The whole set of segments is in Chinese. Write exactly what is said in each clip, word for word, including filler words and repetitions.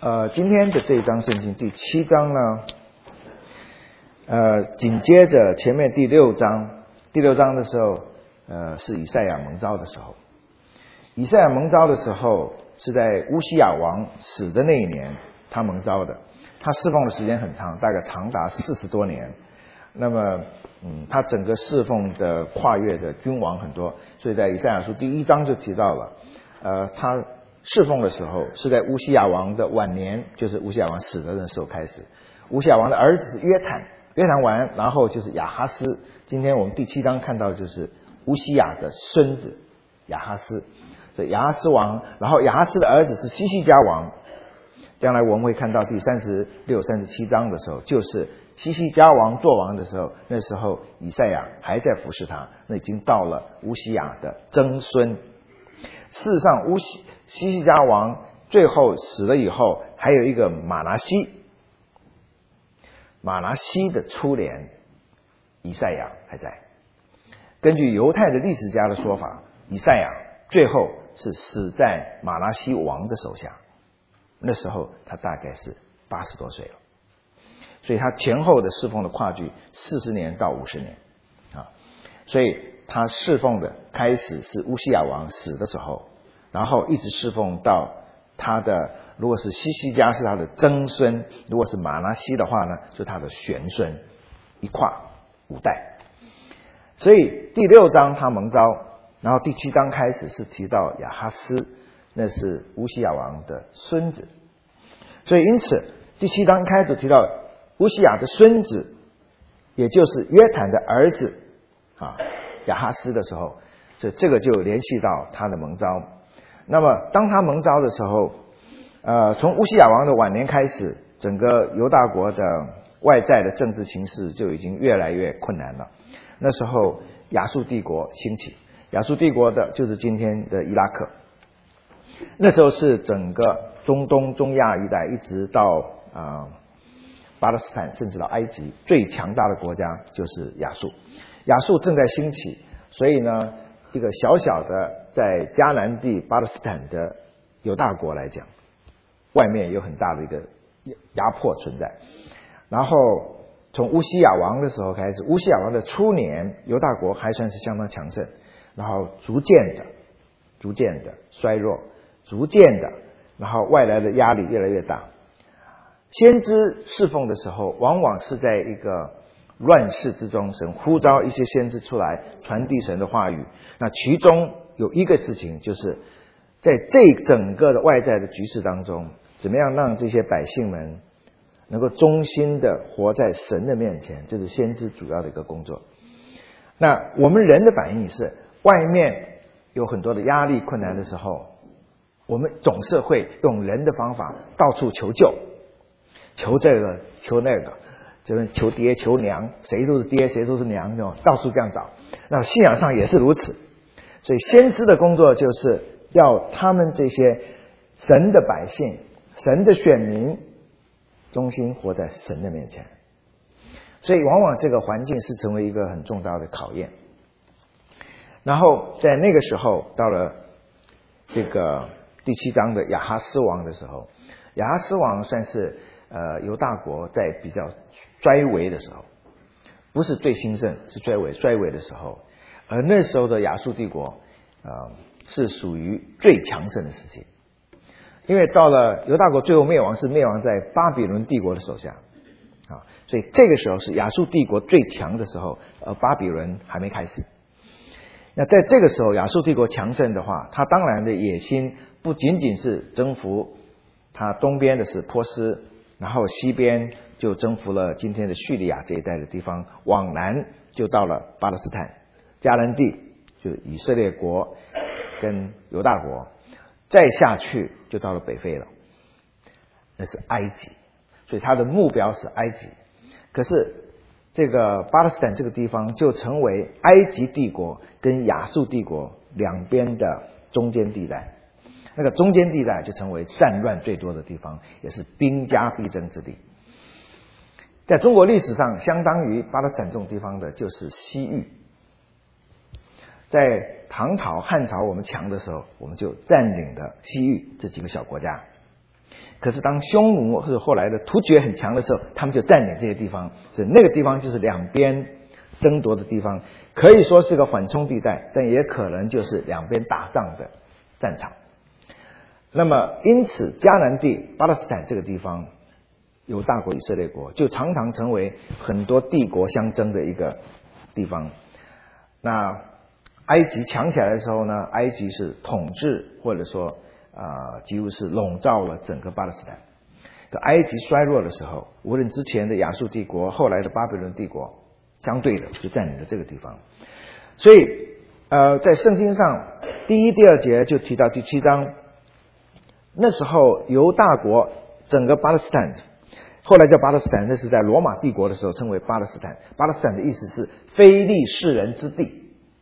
呃，今天的这一章圣经第七章呢，呃，紧接着前面第六章，第六章的时候，呃，是以赛亚蒙召的时候。以赛亚蒙召的时候是在乌西雅王死的那一年，他蒙召的。他侍奉的时间很长，大概长达四十多年。那么，嗯，他整个侍奉的跨越的君王很多，所以在以赛亚书第一章就提到了，呃，他侍奉的时候是在乌西雅王的晚年，就是乌西雅王死的那时候开始。乌西雅王的儿子是约坦，约坦完，然后就是亚哈斯。今天我们第七章看到就是乌西雅的孙子亚哈斯，所以亚哈斯王，然后亚哈斯的儿子是西西家王。将来我们会看到第三十六、三十七章的时候，就是西西家王做王的时候，那时候以赛亚还在服侍他，那已经到了乌西雅的曾孙。事实上，乌西西西家王最后死了以后，还有一个马拿西，马拿西的初年，以赛亚还在。根据犹太的历史家的说法，以赛亚最后是死在马拿西王的手下。那时候他大概是八十多岁了，所以他前后的侍奉的跨距四十年到五十年啊，所以他侍奉的开始是乌西雅王死的时候，然后一直侍奉到他的，如果是西西家是他的曾孙，如果是马拿西的话呢，是他的玄孙，一跨五代。所以第六章他蒙召，然后第七章开始是提到亚哈斯，那是乌西雅王的孙子，所以因此第七章开始提到乌西雅的孙子，也就是约坦的儿子啊亚哈斯的时候，所以这个就联系到他的蒙召。那么当他蒙召的时候，呃，从乌西雅王的晚年开始，整个犹大国的外在的政治情势就已经越来越困难了。那时候亚述帝国兴起，亚述帝国的就是今天的伊拉克。那时候是整个中东中亚一带一直到啊、呃、巴勒斯坦甚至到埃及最强大的国家就是亚述。亚述正在兴起，所以呢一个小小的在迦南地巴勒斯坦的犹大国来讲，外面有很大的一个压迫存在。然后从乌西雅王的时候开始，乌西雅王的初年犹大国还算是相当强盛，然后逐渐的逐渐的衰弱，逐渐的，然后外来的压力越来越大。先知侍奉的时候，往往是在一个乱世之中，神呼召一些先知出来传递神的话语。那其中有一个事情，就是在这整个的外在的局势当中，怎么样让这些百姓们能够忠心的活在神的面前，这是先知主要的一个工作。那我们人的反应是，外面有很多的压力困难的时候，我们总是会用人的方法到处求救，求这个求那个，这边求爹求娘，谁都是爹谁都是娘，到处这样找。那信仰上也是如此，所以先知的工作就是要他们这些神的百姓，神的选民忠心活在神的面前。所以往往这个环境是成为一个很重大的考验。然后在那个时候，到了这个第七章的亚哈斯王的时候，亚哈斯王算是呃犹大国在比较衰微的时候，不是最兴盛，是衰微衰微的时候。而那时候的亚述帝国呃是属于最强盛的时期，因为到了犹大国最后灭亡是灭亡在巴比伦帝国的手下啊，所以这个时候是亚述帝国最强的时候，而巴比伦还没开始。那在这个时候亚述帝国强盛的话，他当然的野心不仅仅是征服他东边的是波斯，然后西边就征服了今天的叙利亚这一带的地方，往南就到了巴勒斯坦迦南地，就以色列国跟犹大国，再下去就到了北非了，那是埃及。所以他的目标是埃及。可是这个巴勒斯坦这个地方就成为埃及帝国跟亚述帝国两边的中间地带，那个中间地带就成为战乱最多的地方，也是兵家必争之地。在中国历史上，相当于巴勒斯坦这种地方的就是西域。在唐朝汉朝我们强的时候，我们就占领了西域这几个小国家。 可是当匈奴或者后来的突厥很强的时候，他们就占领这些地方，所以那个地方就是两边争夺的地方，可以说是个缓冲地带，但也可能就是两边打仗的战场。那么因此迦南地巴勒斯坦这个地方，犹大国以色列国就常常成为很多帝国相争的一个地方。那埃及强起来的时候呢，埃及是统治或者说啊、呃、几乎是笼罩了整个巴勒斯坦。可埃及衰弱的时候，无论之前的亚述帝国，后来的巴比伦帝国，相对的就占领了这个地方。所以呃在圣经上第一第二节就提到第七章，那时候犹大国整个巴勒斯坦，后来叫巴勒斯坦，那是在罗马帝国的时候称为巴勒斯坦。巴勒斯坦的意思是非利士人之地，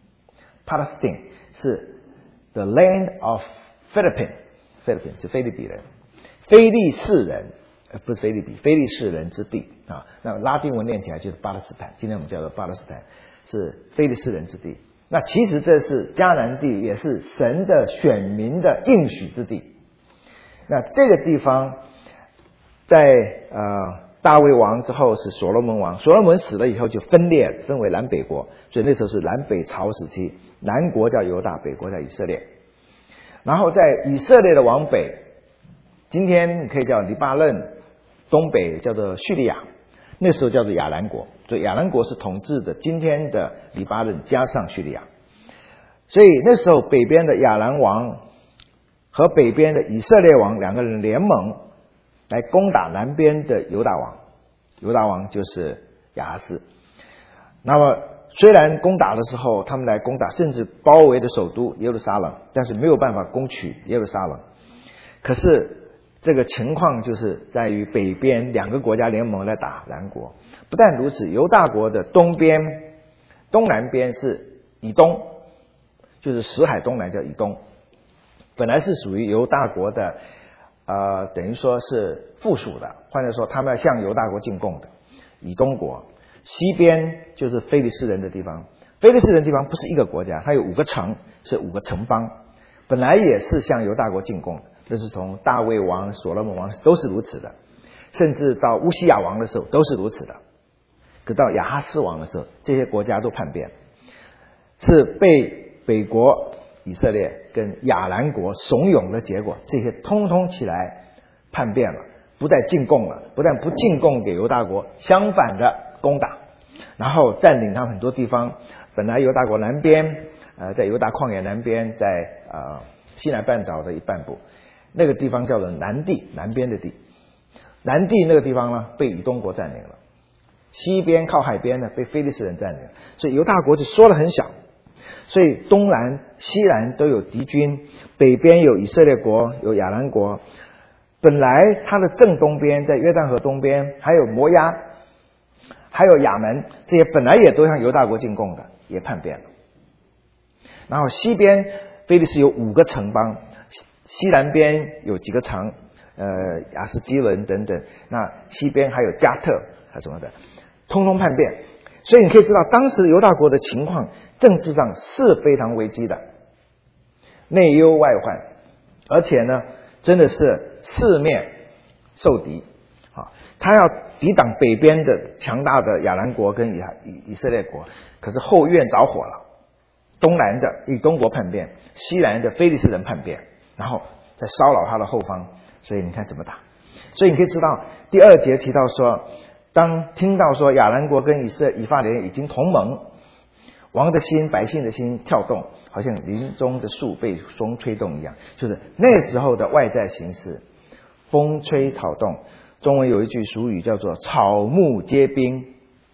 Palestine 是 the land of Philippine， Philippine 是菲律宾人，非利士人不是菲律宾，非利士人之地啊。那拉丁文念起来就是巴勒斯坦，今天我们叫做巴勒斯坦，是非利士人之地。那其实这是迦南地，也是神的选民的应许之地。那这个地方在呃大卫王之后是所罗门王，所罗门死了以后就分裂，分为南北国，所以那时候是南北朝时期，南国叫犹大，北国叫以色列。然后在以色列的往北，今天可以叫黎巴嫩，东北叫做叙利亚，那时候叫做亚兰国，所以亚兰国是统治的今天的黎巴嫩加上叙利亚。所以那时候北边的亚兰王和北边的以色列王两个人联盟来攻打南边的犹大王，犹大王就是亚哈斯。那么虽然攻打的时候他们来攻打甚至包围的首都耶路撒冷，但是没有办法攻取耶路撒冷。可是这个情况就是在于北边两个国家联盟来打南国。不但如此，犹大国的东边东南边是以东，就是死海东南叫以东，本来是属于犹大国的呃，等于说是附属的，换句说他们要向犹大国进贡的以东国。西边就是非利士人的地方，非利士人的地方不是一个国家，它有五个城，是五个城邦，本来也是向犹大国进贡的，这是从大卫王、所罗门王都是如此的，甚至到乌西亚王的时候都是如此的。可到亚哈斯王的时候，这些国家都叛变，是被北国以色列跟亚兰国怂恿的结果，这些通通起来叛变了，不再进贡了，不但不进贡给犹大国，相反的攻打，然后占领他们很多地方。本来犹大国南边呃，在犹大旷野南边，在呃西南半岛的一半部，那个地方叫做南地，南边的地。南地那个地方呢，被以东国占领了，西边靠海边呢被非利士人占领了，所以犹大国就缩得很小。所以东南西南都有敌军，北边有以色列国，有亚兰国。本来它的正东边在约旦河东边还有摩押，还有亚门，这些本来也都向犹大国进贡的，也叛变了。然后西边非利士有五个城邦，西南边有几个城，呃亚斯基伦等等，那西边还有加特还什么的，通通叛变。所以你可以知道当时犹大国的情况政治上是非常危机的，内忧外患，而且呢真的是四面受敌啊！他要抵挡北边的强大的亚兰国跟以以色列国，可是后院着火了，东南的以东国叛变，西南的非利士人叛变，然后再骚扰他的后方，所以你看怎么打。所以你可以知道第二节提到说，当听到说亚兰国跟以色以法莲已经同盟，王的心百姓的心跳动，好像林中的树被风吹动一样，就是那时候的外在形势风吹草动。中文有一句俗语叫做草木皆兵，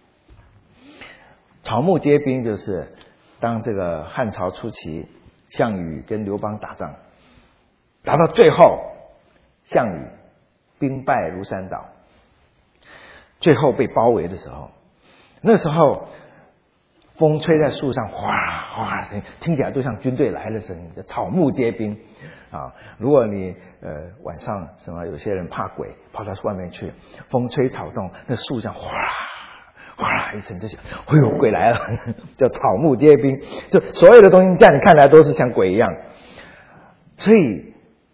草木皆兵就是当这个汉朝初期项羽跟刘邦打仗，打到最后项羽兵败如山倒，最后被包围的时候，那时候风吹在树上，哗哗声音，听起来都像军队来的声音，叫草木皆兵啊！如果你呃晚上什么有些人怕鬼，跑到外面去，风吹草动，那树上哗哗一声，就想，哎呦鬼来了，叫草木皆兵，就所有的东西在你看来都是像鬼一样。所以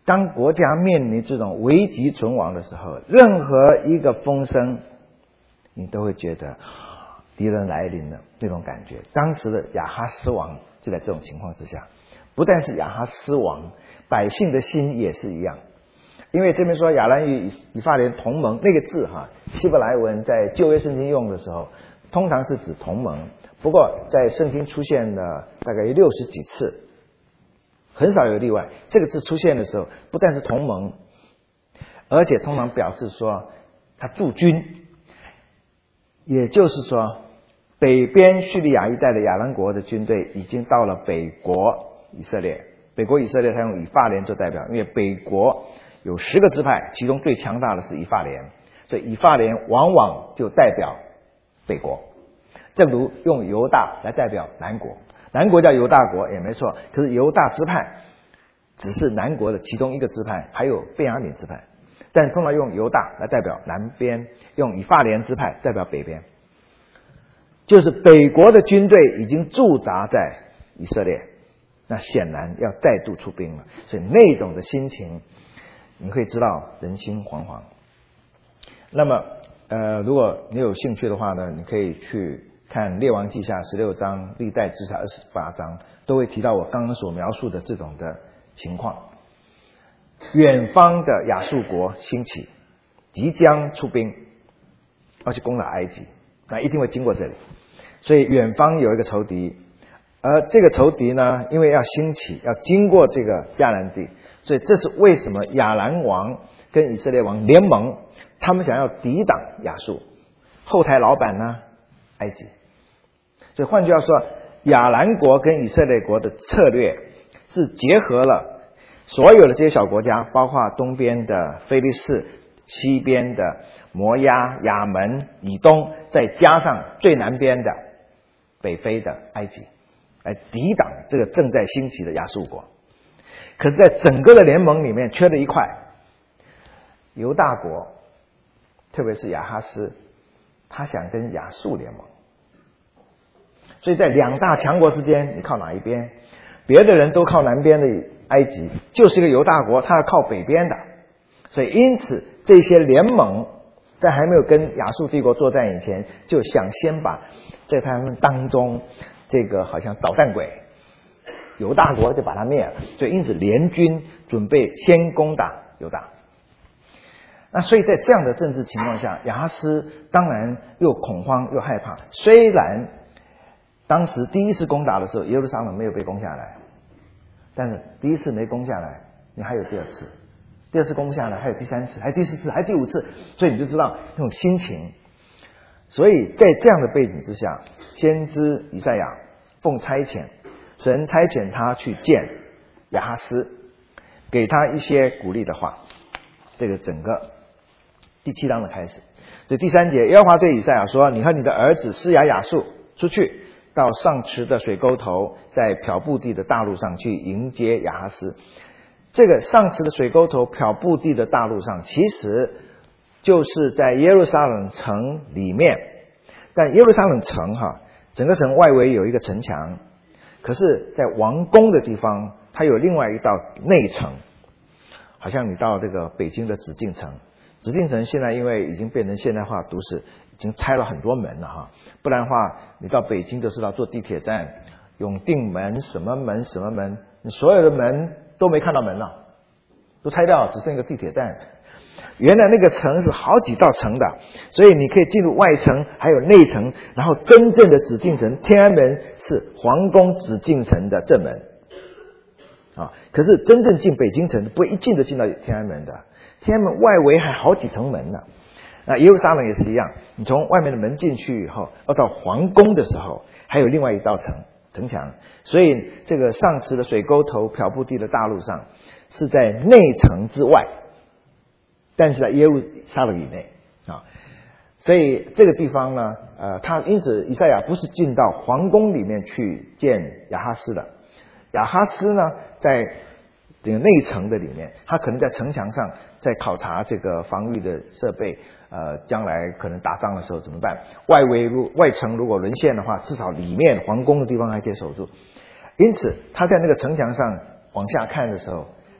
当国家面临这种危急存亡的时候，任何一个风声，你都会觉得敌人来临了那种感觉。当时的亚哈斯王就在这种情况之下，不但是亚哈斯王，百姓的心也是一样。因为这边说亚兰与以法莲同盟，那个字哈，希伯来文在旧约圣经用的时候，通常是指同盟，不过在圣经出现了大概六十几次，很少有例外。这个字出现的时候，不但是同盟，而且通常表示说他驻军，也就是说北边叙利亚一带的亚兰国的军队已经到了北国以色列。北国以色列他用以法莲做代表，因为北国有十个支派，其中最强大的是以法莲，所以以法莲往往就代表北国，正如用犹大来代表南国，南国叫犹大国也没错，可是犹大支派只是南国的其中一个支派，还有便雅悯支派，但通常用犹大来代表南边，用以法莲支派代表北边，就是北国的军队已经驻扎在以色列，那显然要再度出兵了，所以那种的心情你会知道人心惶惶。那么呃，如果你有兴趣的话呢，你可以去看列王记下十六章，历代志下二十八章，都会提到我刚刚所描述的这种的情况。远方的亚述国兴起，即将出兵要去攻打埃及，那一定会经过这里，所以远方有一个仇敌，而这个仇敌呢，因为要兴起，要经过这个迦南地，所以这是为什么亚兰王跟以色列王联盟，他们想要抵挡亚述，后台老板呢埃及。所以换句话说，亚兰国跟以色列国的策略是结合了所有的这些小国家，包括东边的非利士，西边的摩押、亚门、以东，再加上最南边的北非的埃及，来抵挡这个正在兴起的亚述国。可是在整个的联盟里面缺了一块，犹大国，特别是亚哈斯，他想跟亚述联盟，所以在两大强国之间，你靠哪一边？别的人都靠南边的埃及，就是一个犹大国，他要靠北边的，所以因此这些联盟在还没有跟亚述帝国作战以前，就想先把在他们当中这个好像捣蛋鬼犹大国就把他灭了，所以因此联军准备先攻打犹大。那所以在这样的政治情况下，亚哈斯当然又恐慌又害怕。虽然当时第一次攻打的时候，耶路撒冷没有被攻下来，但是第一次没攻下来，你还有第二次，第二次攻不下来，还有第三次，还有第四次，还有第五次，所以你就知道那种心情。所以在这样的背景之下，先知以赛亚奉差遣，神差遣他去见亚哈斯，给他一些鼓励的话。这个整个第七章的开始，所以第三节，耶和华对以赛亚说：“你和你的儿子施雅雅述出去，到上池的水沟头，在漂布地的大路上去迎接亚哈斯。”这个上池的水沟头、漂布地的大路上，其实就是在耶路撒冷城里面。但耶路撒冷城哈，整个城外围有一个城墙，可是在王宫的地方，它有另外一道内城。好像你到这个北京的紫禁城，紫禁城现在因为已经变成现代化都市，已经拆了很多门了哈。不然的话，你到北京就知道坐地铁站，永定门、什么门、什么门，你所有的门都没看到门了，都拆掉，只剩一个地铁站。原来那个城是好几道城的，所以你可以进入外城，还有内城，然后真正的紫禁城天安门是皇宫紫禁城的正门。啊！可是真正进北京城不会一进就进到天安门的，天安门外围还好几层门呢。那耶路撒冷也是一样，你从外面的门进去以后，要到皇宫的时候，还有另外一道城城墙。所以这个上池的水沟头、漂布地的大路上是在内城之外，但是在耶路撒冷以内啊。所以这个地方呢，呃，他因此以赛亚不是进到皇宫里面去见亚哈斯的。亚哈斯呢，在这个内城的里面，他可能在城墙上在考察这个防御的设备，呃，将来可能打仗的时候怎么办？外围如外城如果沦陷的话，至少里面皇宫的地方还可以守住。因此，他在那个城墙上往下看的时候，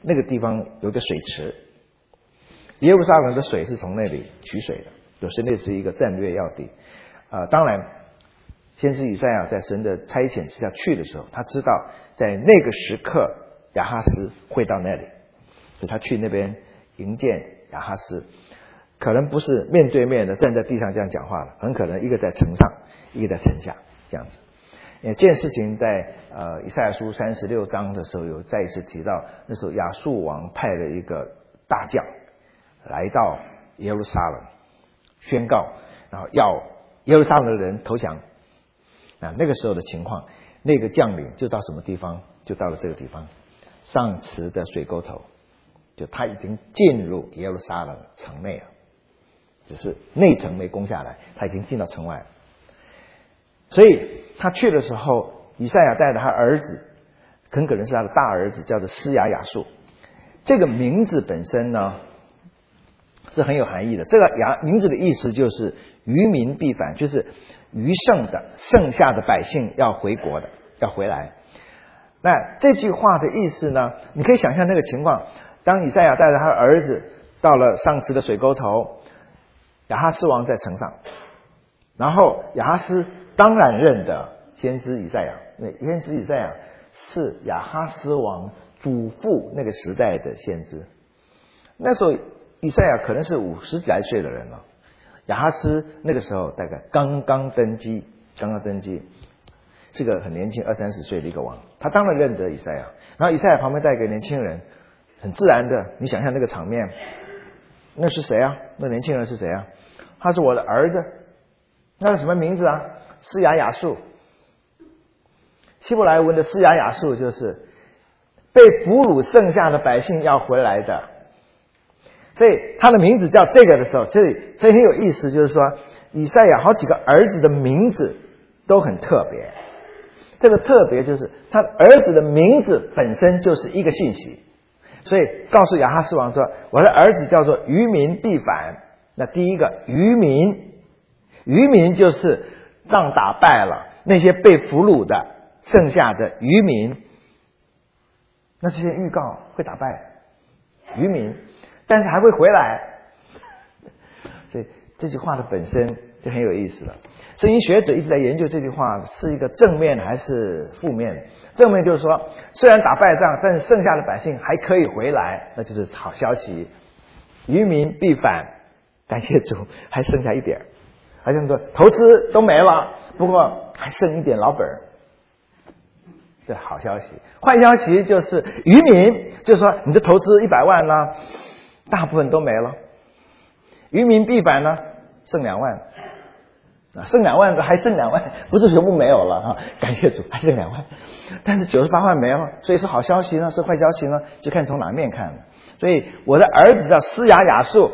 那个地方有个水池，耶路撒冷的水是从那里取水的，就是那是一个战略要地。呃，当然，先知以赛亚在神的差遣之下去的时候，他知道在那个时刻亚哈斯会到那里，所以他去那边迎接亚哈斯。可能不是面对面的站在地上这样讲话了，很可能一个在城上，一个在城下这样子。这件事情在呃以赛亚书三十六章的时候有再一次提到，那时候亚述王派了一个大将来到耶路撒冷，宣告，然后要耶路撒冷的人投降。啊，那个时候的情况，那个将领就到什么地方？就到了这个地方，上池的水沟头，就他已经进入耶路撒冷城内了。只是内城没攻下来，他已经进到城外了。所以他去的时候，以赛亚带着他儿子，很可能是他的大儿子，叫做施雅雅述。这个名字本身呢是很有含义的。这个雅名字的意思就是余民必返，就是余剩的剩下的百姓要回国的，要回来。那这句话的意思呢，你可以想象那个情况，当以赛亚带着他的儿子到了上池的水沟头，亚哈斯王在城上，然后亚哈斯当然认得先知以赛亚，因为先知以赛亚是亚哈斯王祖父那个时代的先知。那时候以赛亚可能是五十来岁的人了，亚哈斯那个时候大概刚刚登基，刚刚登基，是个很年轻二三十岁的一个王，他当然认得以赛亚。然后以赛亚旁边带一个年轻人，很自然的，你想象那个场面。那是谁啊？那年轻人是谁啊？他是我的儿子。那是什么名字啊？施雅雅述。希伯来文的施雅雅述就是被俘虏剩下的百姓要回来的。所以他的名字叫这个的时候，这里所以很有意思，就是说以赛亚好几个儿子的名字都很特别。这个特别就是他儿子的名字本身就是一个信息。所以告诉亚哈斯王说，我的儿子叫做余民必反。那第一个余民，余民就是仗打败了那些被俘虏的剩下的余民，那这些预告会打败余民，但是还会回来。所以这句话的本身就很有意思了。圣经学者一直在研究这句话是一个正面还是负面。正面就是说，虽然打败仗，但是剩下的百姓还可以回来，那就是好消息。余民必反，感谢主，还剩下一点，好像说投资都没了，不过还剩一点老本，这好消息。坏消息就是余民，就是说你的投资一百万呢，大部分都没了。余民必反呢，剩两万。啊，剩两万个还剩两万，不是全部没有了啊！感谢主，还剩两万，但是九十八万没了，所以是好消息呢，是坏消息呢，就看从哪面看了。所以我的儿子叫施雅雅述，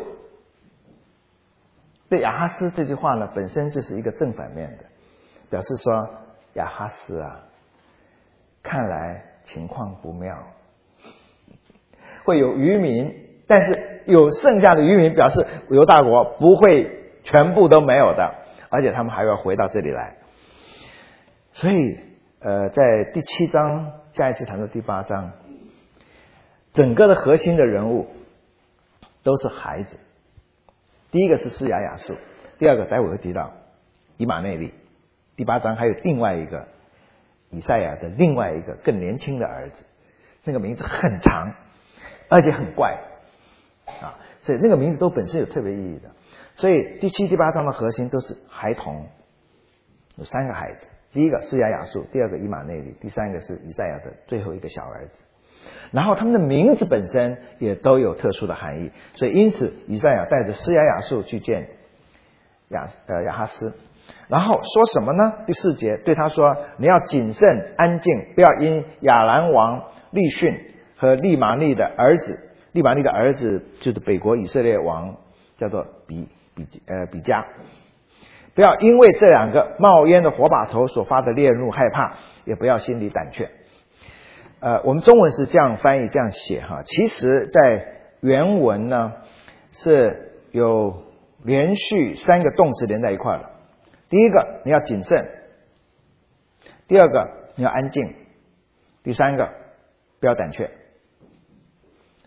对亚哈斯这句话呢，本身就是一个正反面的，表示说亚哈斯啊，看来情况不妙，会有余民，但是有剩下的余民，表示犹大国不会全部都没有的。而且他们还要回到这里来，所以呃，在第七章下一次谈到第八章，整个的核心的人物都是孩子。第一个是施雅雅述，第二个待会会提到以马内利。第八章还有另外一个以赛亚的另外一个更年轻的儿子，那个名字很长，而且很怪啊，所以那个名字都本身有特别意义的。所以第七、第八章的核心都是孩童，有三个孩子。第一个施雅雅述，第二个以马内利，第三个是以赛亚的最后一个小儿子。然后他们的名字本身也都有特殊的含义，所以因此以赛亚带着施雅雅述去见亚呃亚哈斯，然后说什么呢？第四节对他说：“你要谨慎安静，不要因亚兰王利逊和利玛利的儿子，利玛利的儿子就是北国以色列王，叫做比。”比呃比加，不要因为这两个冒烟的火把头所发的烈怒害怕，也不要心里胆怯。呃，我们中文是这样翻译这样写哈，其实在原文呢是有连续三个动词连在一块了。第一个你要谨慎，第二个你要安静，第三个不要胆怯。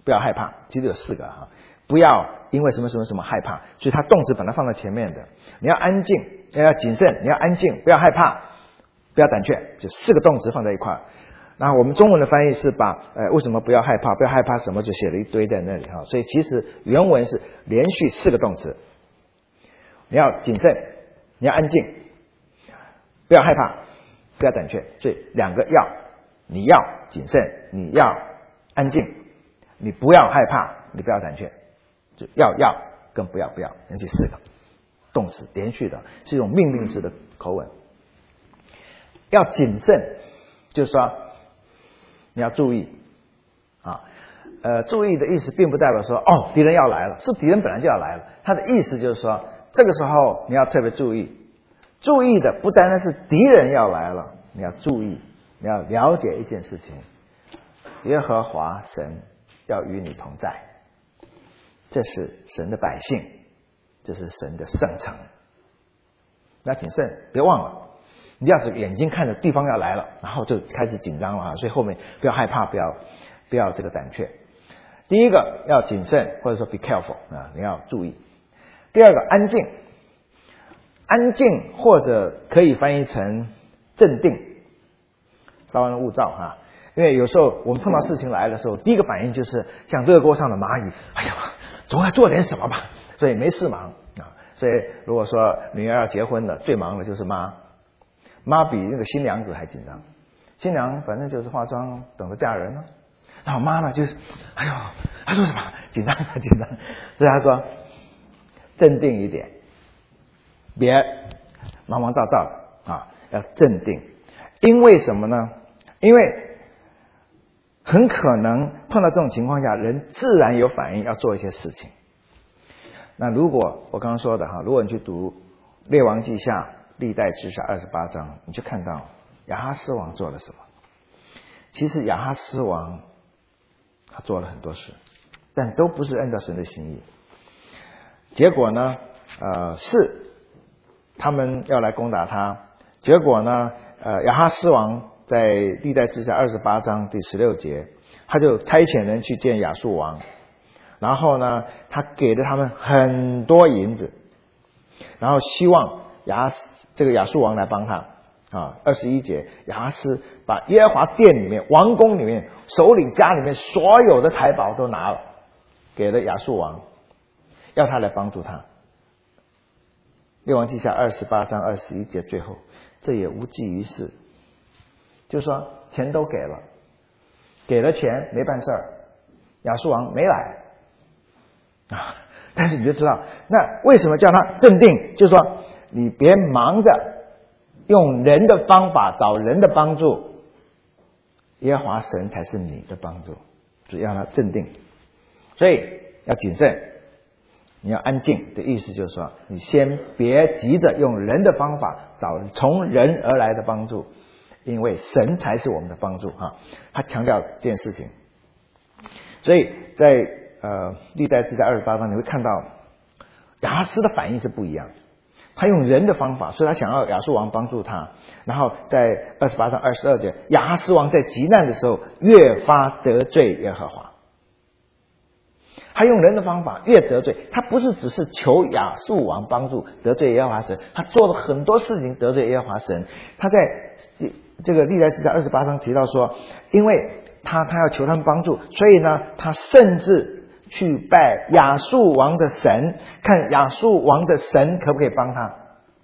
不要害怕，其实有四个哈，不要因为什么什么什么害怕，所以他动词把它放在前面的。你要安静，要谨慎，你要安静，不要害怕，不要胆怯，就四个动词放在一块儿。然后我们中文的翻译是把呃为什么不要害怕，不要害怕什么就写了一堆在那里哈，所以其实原文是连续四个动词。你要谨慎，你要安静，不要害怕，不要胆怯，所以两个要，你要谨慎，你要安静，你不要害怕，你不要胆怯，就要要跟不要不要，连续四个动词连续的，是一种命令式的口吻。要谨慎，就是说你要注意啊，呃，注意的意思并不代表说哦敌人要来了，是敌人本来就要来了，他的意思就是说这个时候你要特别注意，注意的不单单是敌人要来了，你要注意，你要了解一件事情，耶和华神要与你同在，这是神的百姓，这是神的圣城。你要谨慎，别忘了，你要是眼睛看着地方要来了，然后就开始紧张了啊！所以后面不要害怕，不要不要这个胆怯。第一个要谨慎，或者说 be careful 啊，你要注意。第二个安静，安静或者可以翻译成镇定，稍安勿躁啊。因为有时候我们碰到事情来的时候，第一个反应就是像热锅上的蚂蚁，哎呀，总要做点什么吧，所以没事忙啊。所以如果说女儿要结婚了，最忙的就是妈，妈比那个新娘子还紧张。新娘反正就是化妆等着嫁人了，然后妈呢就是，哎呦，她说什么紧张紧张，所以她说镇定一点，别忙忙躁躁的啊，要镇定。因为什么呢？因为很可能碰到这种情况下，人自然有反应要做一些事情。那如果我刚刚说的哈，如果你去读《列王记下》历代志下二十八章，你就看到亚哈斯王做了什么。其实亚哈斯王他做了很多事，但都不是按照神的心意。结果呢，呃，是他们要来攻打他。结果呢，呃，亚哈斯王在历代志下二十八章第十六节，他就差遣人去见亚述王。然后呢，他给了他们很多银子，然后希望亚这个亚述王来帮他啊。二十一节，亚哈斯把耶和华殿里面、王宫里面、首领家里面所有的财宝都拿了，给了亚述王，要他来帮助他。列王记下二十八章二十一节最后，这也无济于事，就是说钱都给了，给了钱没办事儿，亚述王没来。啊！但是你就知道，那为什么叫他镇定？就是说，你别忙着用人的方法找人的帮助，耶和华神才是你的帮助，所以要他镇定。所以要谨慎，你要安静的意思就是说，你先别急着用人的方法找从人而来的帮助，因为神才是我们的帮助哈。他强调这件事情，所以在呃，历代志在二十八章你会看到亚哈斯的反应是不一样，他用人的方法，所以他想要亚述王帮助他。然后在二十八章二十二节，亚哈斯王在极难的时候越发得罪耶和华，他用人的方法越得罪，他不是只是求亚述王帮助得罪耶和华神，他做了很多事情得罪耶和华神。他在这个历代志在二十八章提到说，因为他他要求他们帮助，所以呢他甚至去拜亚述王的神，看亚述王的神可不可以帮他。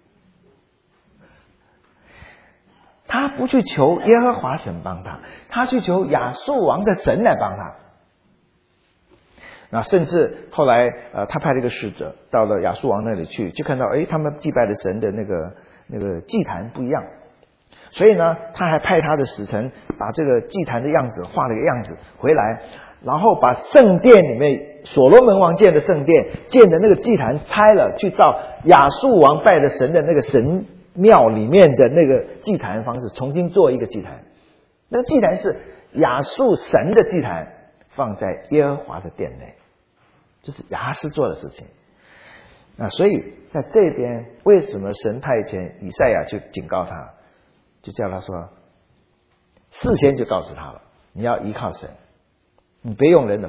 他不去求耶和华神帮他，他去求亚述王的神来帮他。那甚至后来呃，他派了一个使者到了亚述王那里去，就看到诶他们祭拜的神的那个那个祭坛不一样，所以呢他还派他的使臣把这个祭坛的样子画了个样子回来，然后把圣殿里面所罗门王建的圣殿建的那个祭坛拆了，去到亚述王拜的神的那个神庙里面的那个祭坛方式重新做一个祭坛。那个祭坛是亚述神的祭坛，放在耶和华的殿内，这是亚哈斯做的事情。那所以在这边为什么神派遣以赛亚去警告他，就叫他说，事先就告诉他了，你要依靠神，你别用人的方法，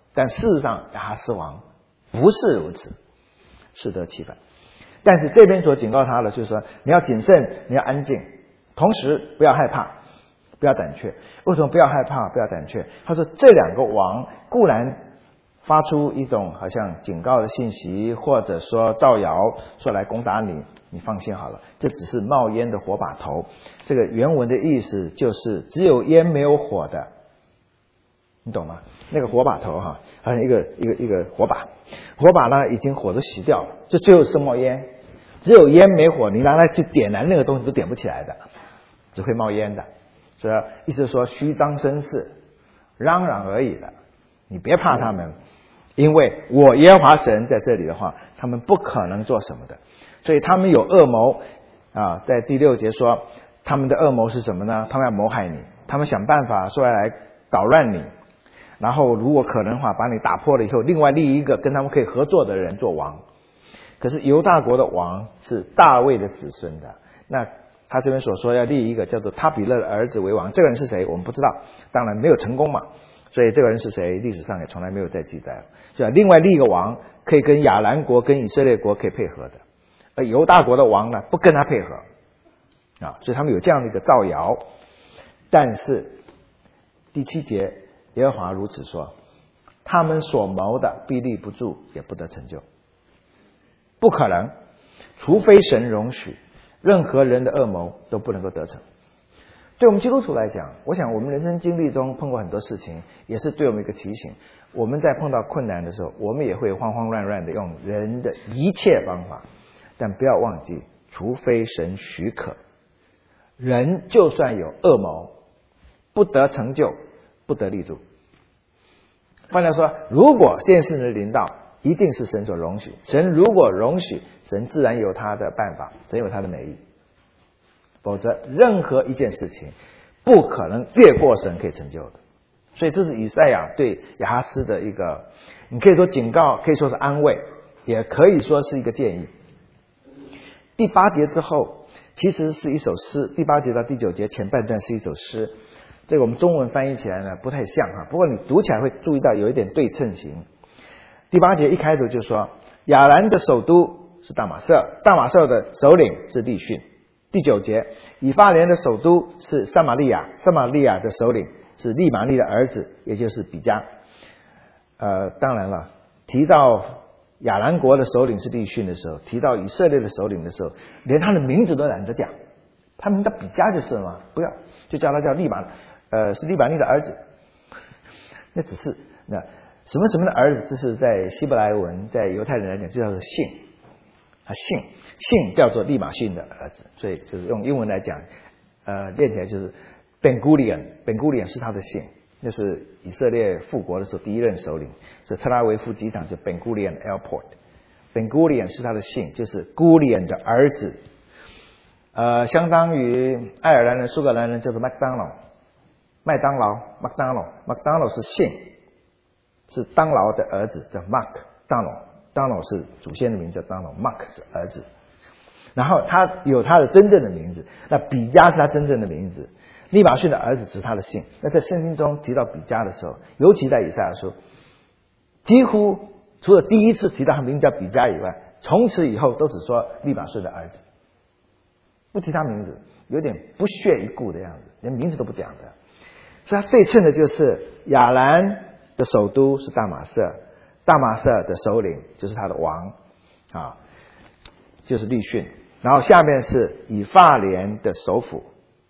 但事实上亚哈斯王不是如此，适得其反。但是这边所警告他的就是说，你要谨慎，你要安静，同时不要害怕，不要胆怯。为什么不要害怕，不要胆怯？他说这两个王固然发出一种好像警告的信息，或者说造谣说来攻打你，你放心好了，这只是冒烟的火把头。这个原文的意思就是只有烟没有火的，你懂吗？那个火把头哈，好像一个一个一个火把，火把呢已经火都熄掉了，就最后是冒烟，只有烟没火，你拿来去点燃那个东西都点不起来的，只会冒烟的。所以意思是说虚张声势，嚷嚷而已的，你别怕他们，因为我耶和华神在这里的话，他们不可能做什么的。所以他们有恶谋啊，在第六节说他们的恶谋是什么呢？他们要谋害你，他们想办法说要来捣乱你，然后如果可能的话把你打破了以后，另外立一个跟他们可以合作的人做王。可是犹大国的王是大卫的子孙的，那他这边所说要立一个叫做他比勒的儿子为王，这个人是谁我们不知道，当然没有成功嘛，所以这个人是谁历史上也从来没有再记载了。就要另外立一个王，可以跟亚兰国跟以色列国可以配合的，而犹大国的王呢不跟他配合啊，所以他们有这样的一个造谣。但是第七节耶和华如此说，他们所谋的必立不住，也不得成就，不可能，除非神容许，任何人的恶谋都不能够得逞。对我们基督徒来讲，我想我们人生经历中碰过很多事情，也是对我们一个提醒。我们在碰到困难的时候，我们也会慌慌乱乱的用人的一切方法，但不要忘记，除非神许可，人就算有恶谋，不得成就，不得立住。换句话说，如果这件事情的临到，一定是神所容许。神如果容许，神自然有他的办法，神有他的美意。否则任何一件事情不可能越过神可以成就的。所以这是以赛亚对亚哈斯的一个，你可以说警告，可以说是安慰，也可以说是一个建议。第八节之后其实是一首诗，第八节到第九节前半段是一首诗，这个我们中文翻译起来呢不太像哈，不过你读起来会注意到有一点对称型。第八节一开头就说，亚兰的首都是大马色，大马色的首领是利逊。第九节，以法莲的首都是撒玛利亚，撒玛利亚的首领是利玛利的儿子，也就是比加。呃，当然了，提到亚兰国的首领是利逊的时候，提到以色列的首领的时候，连他的名字都懒得讲，他名叫比加就是了嘛，不要就叫他叫利玛，呃，是利玛利的儿子。那只是那什么什么的儿子，这是在希伯来文，在犹太人来讲就叫做姓。他姓姓叫做利玛逊的儿子，所以就是用英文来讲，呃，念起来就是 Ben Gurion，Ben Gurion 是他的姓，那是以色列复国的时候第一任首领，所以特拉维夫机场就 Ben Gurion Airport，Ben Gurion 是他的姓，就是 Gurion 的儿子，呃，相当于爱尔兰人、苏格兰人叫做麦当劳，麦当劳，麦当劳，麦当劳是姓，是当劳的儿子叫 Mark 当劳。当劳是祖先的名字，当劳 Mark 是儿子，然后他有他的真正的名字，那比加是他真正的名字，利玛逊的儿子是他的姓。那在圣经中提到比加的时候，尤其在以赛亚书，几乎除了第一次提到他名字叫比加以外，从此以后都只说利玛逊的儿子，不提他名字，有点不屑一顾的样子，连名字都不讲的。所以他对称的就是亚兰的首都是大马色，大马色的首领就是他的王啊，就是利逊，然后下面是以法莲的首府，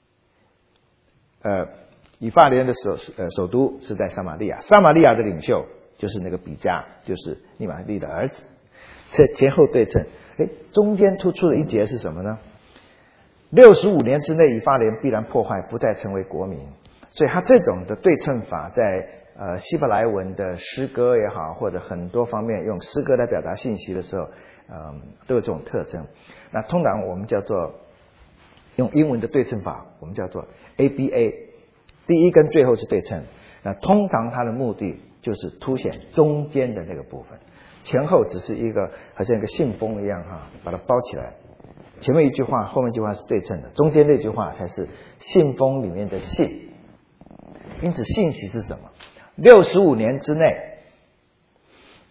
呃，以法莲的首呃首都是在撒玛利亚，撒玛利亚的领袖就是那个比加，就是利玛利的儿子，这前后对称。哎，中间突出的一节是什么呢？六十五年之内，以法莲必然破坏，不再成为国民。所以他这种的对称法在呃希伯来文的诗歌也好，或者很多方面用诗歌来表达信息的时候，嗯，都有这种特征。那通常我们叫做用英文的对称法，我们叫做 A B A， 第一跟最后是对称。那通常它的目的就是凸显中间的那个部分，前后只是一个好像一个信封一样哈，把它包起来。前面一句话，后面一句话是对称的，中间那句话才是信封里面的信。因此信息是什么？六十五年之内，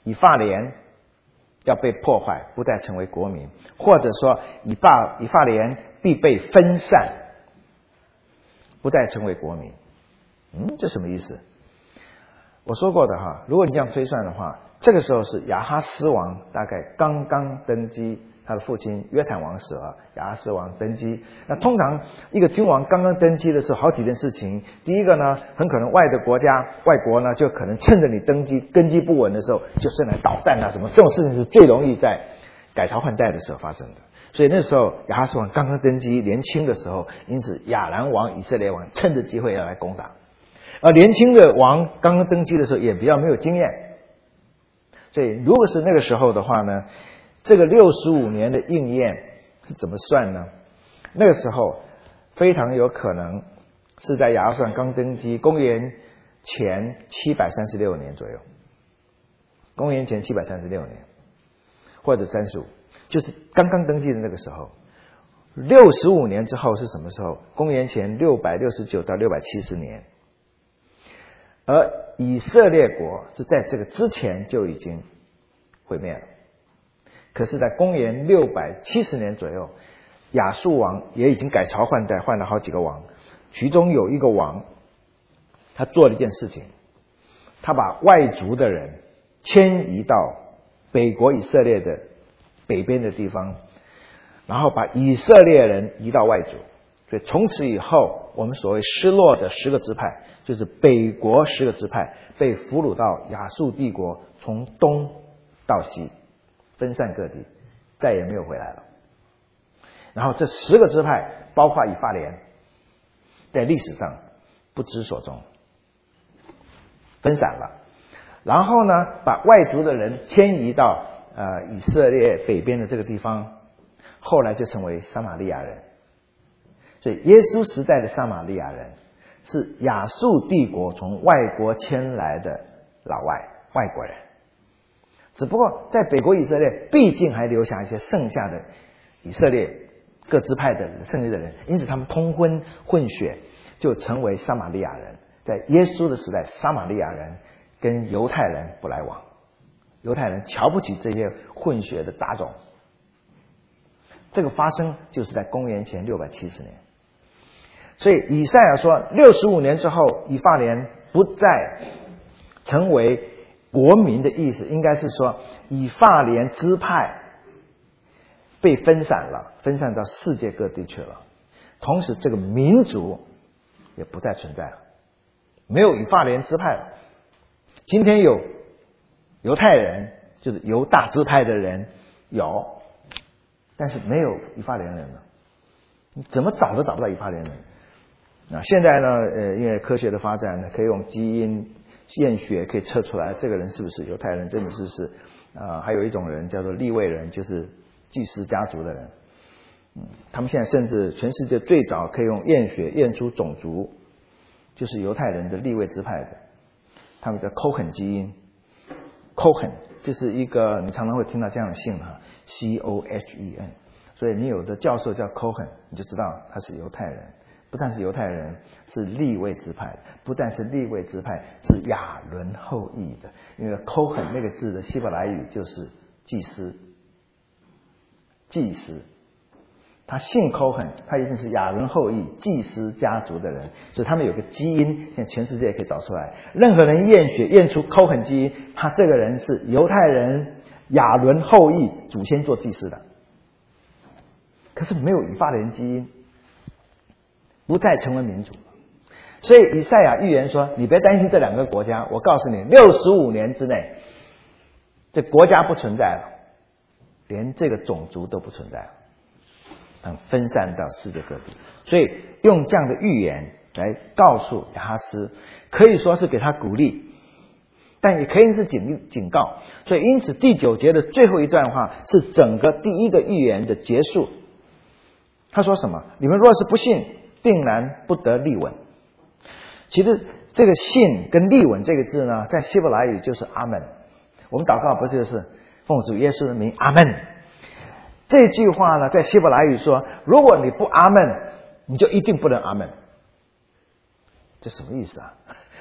以法莲要被破坏，不再成为国民，或者说以法以法莲必被分散，不再成为国民。嗯，这什么意思？我说过的哈，如果你这样推算的话，这个时候是亚哈斯王大概刚刚登基，他的父亲约坦王死了，亚哈斯王登基。那通常一个君王刚刚登基的时候，好几件事情。第一个呢，很可能外的国家、外国呢，就可能趁着你登基根基不稳的时候，就生来导弹啊什么，这种事情是最容易在改朝换代的时候发生的。所以那时候亚哈斯王刚刚登基，年轻的时候，因此亚兰王、以色列王趁着机会要来攻打。而年轻的王刚刚登基的时候也比较没有经验，所以如果是那个时候的话呢，这个六十五年的应验是怎么算呢？那个时候非常有可能是在亚哈斯王刚登基，公元前七百三十六年左右，公元前七百三十六年或者三十五，就是刚刚登基的那个时候。六十五年之后是什么时候？公元前六百六十九到六百七十年。而以色列国是在这个之前就已经毁灭了，可是在公元六百七十年左右，亚述王也已经改朝换代，换了好几个王，其中有一个王他做了一件事情，他把外族的人迁移到北国以色列的北边的地方，然后把以色列人移到外族。所以从此以后，我们所谓失落的十个支派，就是北国十个支派被俘虏到亚述帝国，从东到西分散各地，再也没有回来了。然后这十个支派包括以法莲，在历史上不知所踪，分散了。然后呢，把外族的人迁移到呃以色列北边的这个地方，后来就成为撒玛利亚人。所以耶稣时代的撒玛利亚人是亚述帝国从外国迁来的老外外国人，只不过在北国以色列毕竟还留下一些剩下的以色列各支派的剩下的人，因此他们通婚混血，就成为撒玛利亚人。在耶稣的时代，撒玛利亚人跟犹太人不来往，犹太人瞧不起这些混血的杂种。这个发生就是在公元前六百七十年。所以以赛亚说，六十五年之后，以法莲不再成为国民的意思，应该是说以法莲支派被分散了，分散到世界各地去了。同时这个民族也不再存在了，没有以法莲支派了。今天有犹太人，就是犹大支派的人有，但是没有以法莲人了。你怎么找都找不到以法莲人。那现在呢，呃，因为科学的发展呢，可以用基因验血可以测出来这个人是不是犹太人，真的是是啊、呃。还有一种人叫做利未人，就是祭司家族的人。嗯，他们现在甚至全世界最早可以用验血验出种族，就是犹太人的利未支派的，他们叫 Cohen 基因。Cohen 就是一个你常常会听到这样的姓哈 ，C O H E N。所以你有的教授叫 Cohen， 你就知道他是犹太人。不但是犹太人，是利未支派的；不但是利未支派，是亚伦后裔的。因为 Cohen 那个字的希伯来语就是祭司，祭司。他姓 Cohen， 他一定是亚伦后裔、祭司家族的人，所以他们有个基因，现在全世界可以找出来。任何人验血验出 Cohen 基因，他这个人是犹太人、亚伦后裔，祖先做祭司的。可是没有以法莲基因。不再成为民主，所以以赛亚预言说：“你别担心这两个国家，我告诉你，六十五年之内，这国家不存在了，连这个种族都不存在了，嗯，分散到世界各地。”所以用这样的预言来告诉亚哈斯，可以说是给他鼓励，但也可以是警警告。所以因此第九节的最后一段话是整个第一个预言的结束。他说什么？你们若是不信，定然不得立稳。其实这个信跟立稳这个字呢，在希伯来语就是阿门。我们祷告不是就是奉主耶稣的名阿门？这句话呢，在希伯来语说，如果你不阿门，你就一定不能阿门。这什么意思啊？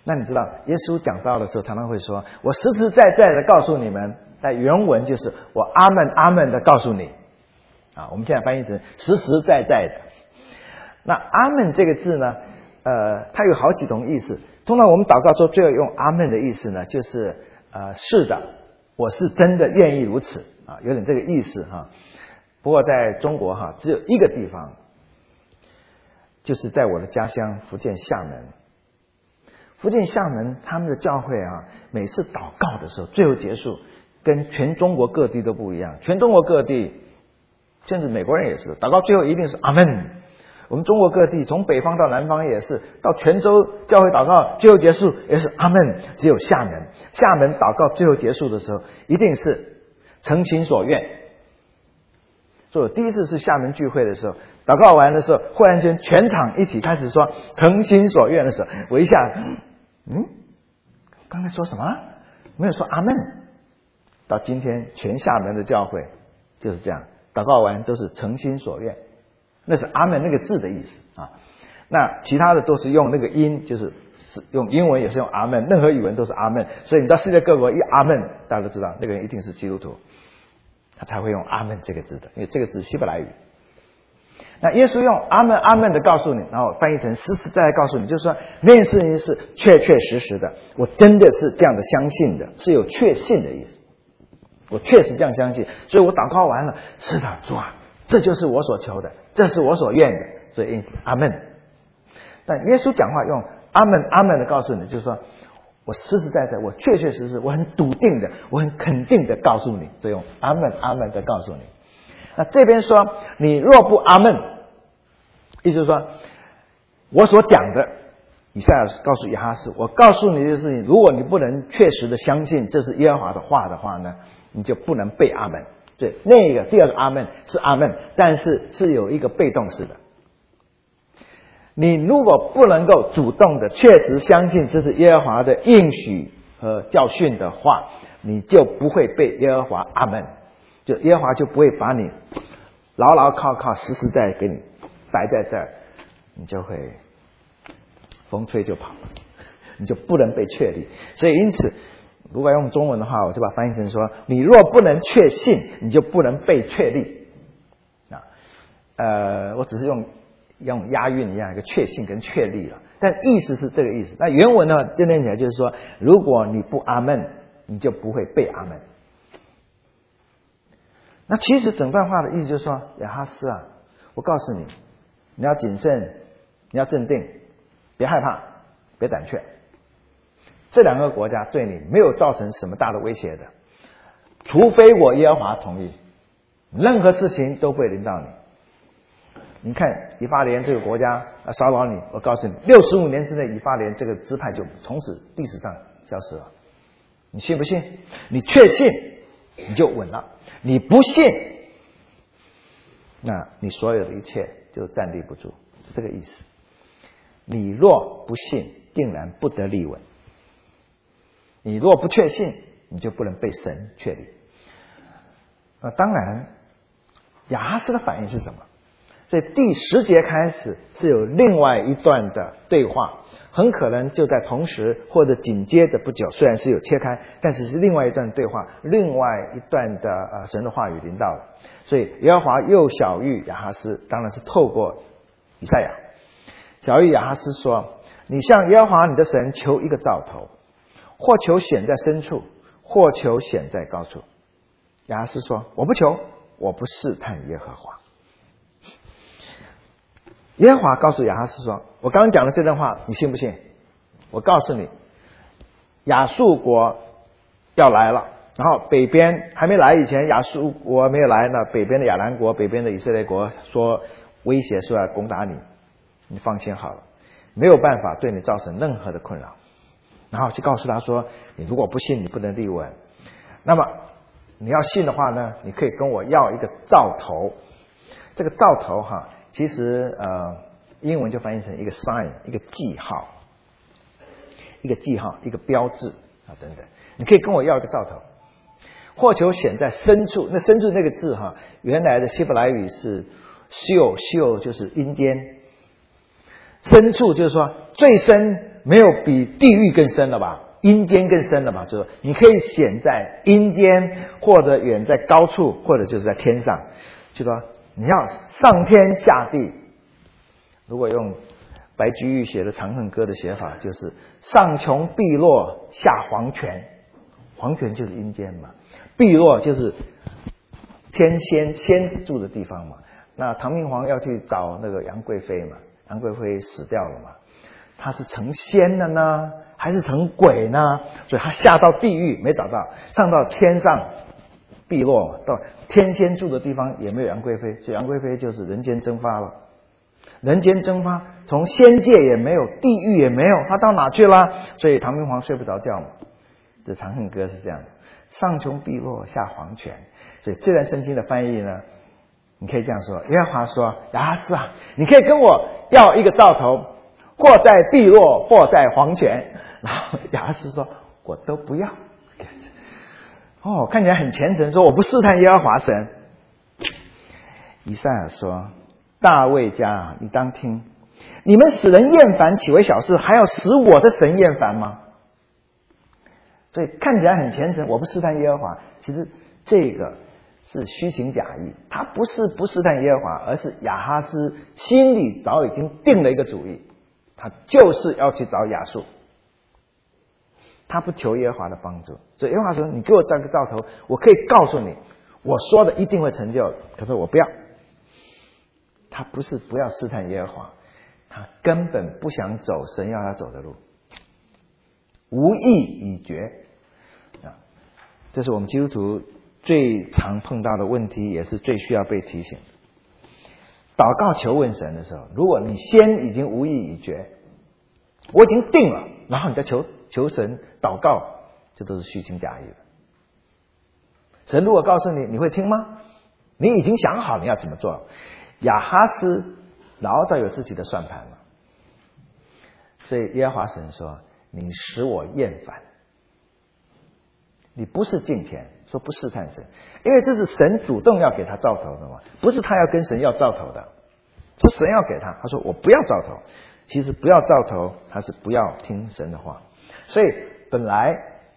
那你知道耶稣讲道的时候常常会说，我实实在在的告诉你们，但原文就是我阿们阿们的告诉你啊，我们现在翻译成实实在在的。那阿们这个字呢，呃，它有好几种意思。通常我们祷告说最后用阿们的意思呢，就是呃，是的，我是真的愿意如此啊，有点这个意思哈。不过在中国哈，只有一个地方，就是在我的家乡福建厦门。福建厦门他们的教会啊，每次祷告的时候，最后结束跟全中国各地都不一样。全中国各地，甚至美国人也是，祷告最后一定是阿们。我们中国各地从北方到南方也是，到泉州教会祷告最后结束也是阿们。只有厦门，厦门祷告最后结束的时候一定是诚心所愿。所以我第一次是厦门聚会的时候，祷告完的时候，忽然间全场一起开始说诚心所愿的时候，我一下嗯刚才说什么？没有说阿们。到今天全厦门的教会就是这样，祷告完都是诚心所愿，那是阿们那个字的意思啊。那其他的都是用那个音，就是用英文也是用阿们，任何语文都是阿们。所以你到世界各国一阿们，大家都知道那个人一定是基督徒，他才会用阿们这个字的，因为这个是希伯来语。那耶稣用阿们阿们的告诉你，然后翻译成实实在在告诉你，就是说那件事情是确确实实的，我真的是这样的相信的，是有确信的意思。我确实这样相信，所以我祷告完了，是的，主啊，这就是我所求的，这是我所愿的，所以因此阿们。但耶稣讲话用阿们阿们的告诉你，就是说我实实在在，我确确实实，我很笃定的，我很肯定的告诉你，所以用阿们阿们的告诉你。那这边说你若不阿们，意思就是说我所讲的，以赛亚告诉亚哈斯，我告诉你的事情，如果你不能确实的相信这是耶和华的话的话呢，你就不能背阿们。对，那个第二个阿们是阿们，但是是有一个被动式的。你如果不能够主动的确实相信这是耶和华的应许和教训的话，你就不会被耶和华阿们，就耶和华就不会把你牢牢靠靠实实在在给你摆在这儿，你就会风吹就跑，你就不能被确立。所以因此如果用中文的话，我就把它翻译成说，你若不能确信，你就不能被确立啊。呃，我只是用用押韵一样一个确信跟确立了，但意思是这个意思。那原文呢，就念起来就是说，如果你不阿们，你就不会被阿们。那其实整段话的意思就是说，亚哈斯啊，我告诉你，你要谨慎，你要镇定，别害怕，别胆怯。这两个国家对你没有造成什么大的威胁的，除非我耶和华同意，任何事情都不会临到你。你看以法莲这个国家啊骚扰你，我告诉你，六十五年之内以法莲这个支派就从此历史上消失了。你信不信？你确信你就稳了，你不信，那你所有的一切就站立不住，是这个意思。你若不信，定然不得立稳。你若不确信，你就不能被神确立。那当然亚哈斯的反应是什么？所以第十节开始是有另外一段的对话，很可能就在同时或者紧接着不久，虽然是有切开，但是是另外一段对话，另外一段的呃神的话语临到了。所以耶和华又晓谕亚哈斯，当然是透过以赛亚晓谕亚哈斯说，你向耶和华你的神求一个兆头，或求显在深处，或求显在高处。亚哈斯说，我不求，我不试探耶和华。耶和华告诉亚哈斯说，我刚刚讲的这段话你信不信？我告诉你，亚述国要来了，然后北边还没来以前，亚述国没有来呢，北边的亚兰国，北边的以色列国说威胁说要攻打你，你放心好了，没有办法对你造成任何的困扰。然后就告诉他说，你如果不信，你不能立稳。那么你要信的话呢，你可以跟我要一个兆头。这个兆头哈，其实呃英文就翻译成一个 sign， 一个记号，一个记号，一个标志啊等等。你可以跟我要一个兆头，或求显在深处。那深处那个字哈，原来的希伯来语是 sheol， sheol 就是阴间，深处就是说最深没有比地狱更深了吧？阴间更深了吧？就是你可以显在阴间，或者远在高处，或者就是在天上。就说你要上天下地。如果用白居易写的《长恨歌》的写法，就是上穷碧落下黄泉，黄泉就是阴间嘛，碧落就是天仙仙子住的地方嘛。那唐明皇要去找那个杨贵妃嘛，杨贵妃死掉了嘛，他是成仙了呢，还是成鬼呢？所以他下到地狱没找到，上到天上碧落，到天仙住的地方也没有杨贵妃，所以杨贵妃就是人间蒸发了。人间蒸发，从仙界也没有，地狱也没有，他到哪去了？所以唐明皇睡不着觉嘛。这《长恨歌》是这样的：上穷碧落下黄泉。所以这段圣经的翻译呢，你可以这样说：耶和华说，亚哈斯啊，你可以跟我要一个兆头，或在碧落，或在黄泉。然后亚哈斯说，我都不要。哦，看起来很虔诚，说我不试探耶和华神。以赛亚说，大卫家啊，你当听，你们使人厌烦岂为小事，还要使我的神厌烦吗？所以看起来很虔诚，我不试探耶和华，其实这个是虚情假意，他不是不试探耶和华，而是亚哈斯心里早已经定了一个主意，他就是要去找亚述，他不求耶和华的帮助。所以耶和华说，你给我这个兆头，我可以告诉你，我说的一定会成就，可是我不要。他不是不要试探耶和华，他根本不想走神要他走的路，无意已决啊！这是我们基督徒最常碰到的问题，也是最需要被提醒。祷告求问神的时候，如果你先已经无意已决，我已经定了，然后你再求求神祷告，这都是虚情假意的。神如果告诉你，你会听吗？你已经想好你要怎么做。亚哈斯老早有自己的算盘了，所以耶和华神说，你使我厌烦。你不是敬虔，说不试探神，因为这是神主动要给他兆头的嘛，不是他要跟神要兆头的，是神要给他。他说我不要兆头，其实不要兆头，他是不要听神的话。所以本来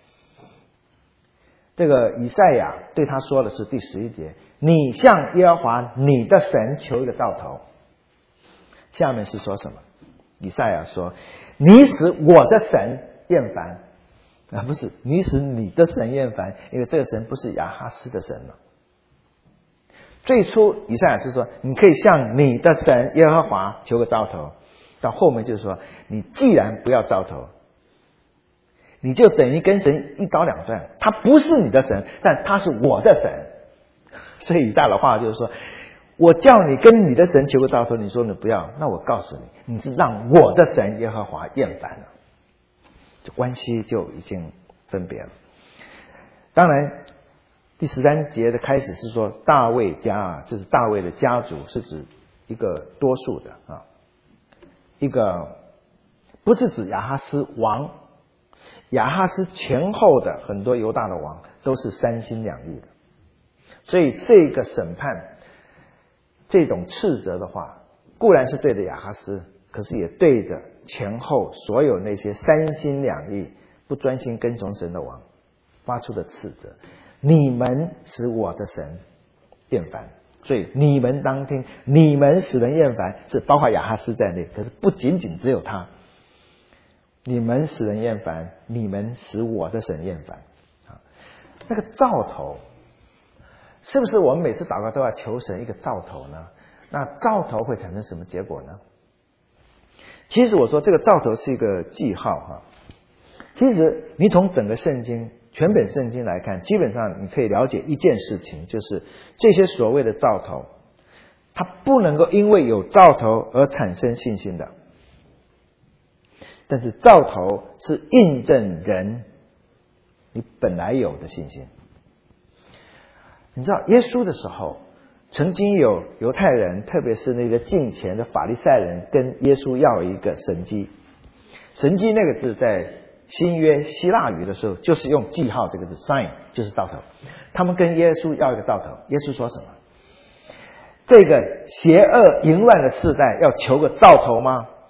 这个以赛亚对他说的是第十一节，你向耶和华你的神求一个兆头。下面是说什么？以赛亚说，你使我的神厌烦，啊，不是你使你的神厌烦，因为这个神不是亚哈斯的神了。最初以赛亚是说，你可以向你的神耶和华求个兆头，到后面就是说，你既然不要兆头，你就等于跟神一刀两断，他不是你的神，但他是我的神。所以以赛亚的话就是说，我叫你跟你的神求个兆头，你说你不要，那我告诉你，你是让我的神耶和华厌烦了，这关系就已经分别了。当然第十三节的开始是说大卫家啊，这是大卫的家族，是指一个多数的啊，一个不是指亚哈斯王，亚哈斯前后的很多犹大的王都是三心两意的，所以这个审判这种斥责的话，固然是对着亚哈斯，可是也对着前后所有那些三心两意不专心跟从神的王发出的斥责。你们使我的神厌烦，所以你们当听，你们使人厌烦是包括亚哈斯在内，可是不仅仅只有他。你们使人厌烦，你们使我的神厌烦啊！那个兆头，是不是我们每次祷告都要求神一个兆头呢？那兆头会产生什么结果呢？其实我说这个兆头是一个记号哈。其实你从整个圣经全本圣经来看，基本上你可以了解一件事情，就是这些所谓的兆头，它不能够因为有兆头而产生信心的。但是兆头是印证人你本来有的信心。你知道耶稣的时候，曾经有犹太人，特别是那个敬虔的法利赛人，跟耶稣要一个神迹。神迹那个字在新约希腊语的时候，就是用记号这个字 sign， 就是兆头。他们跟耶稣要一个兆头，耶稣说什么？这个邪恶淫乱的世代要求个兆头吗？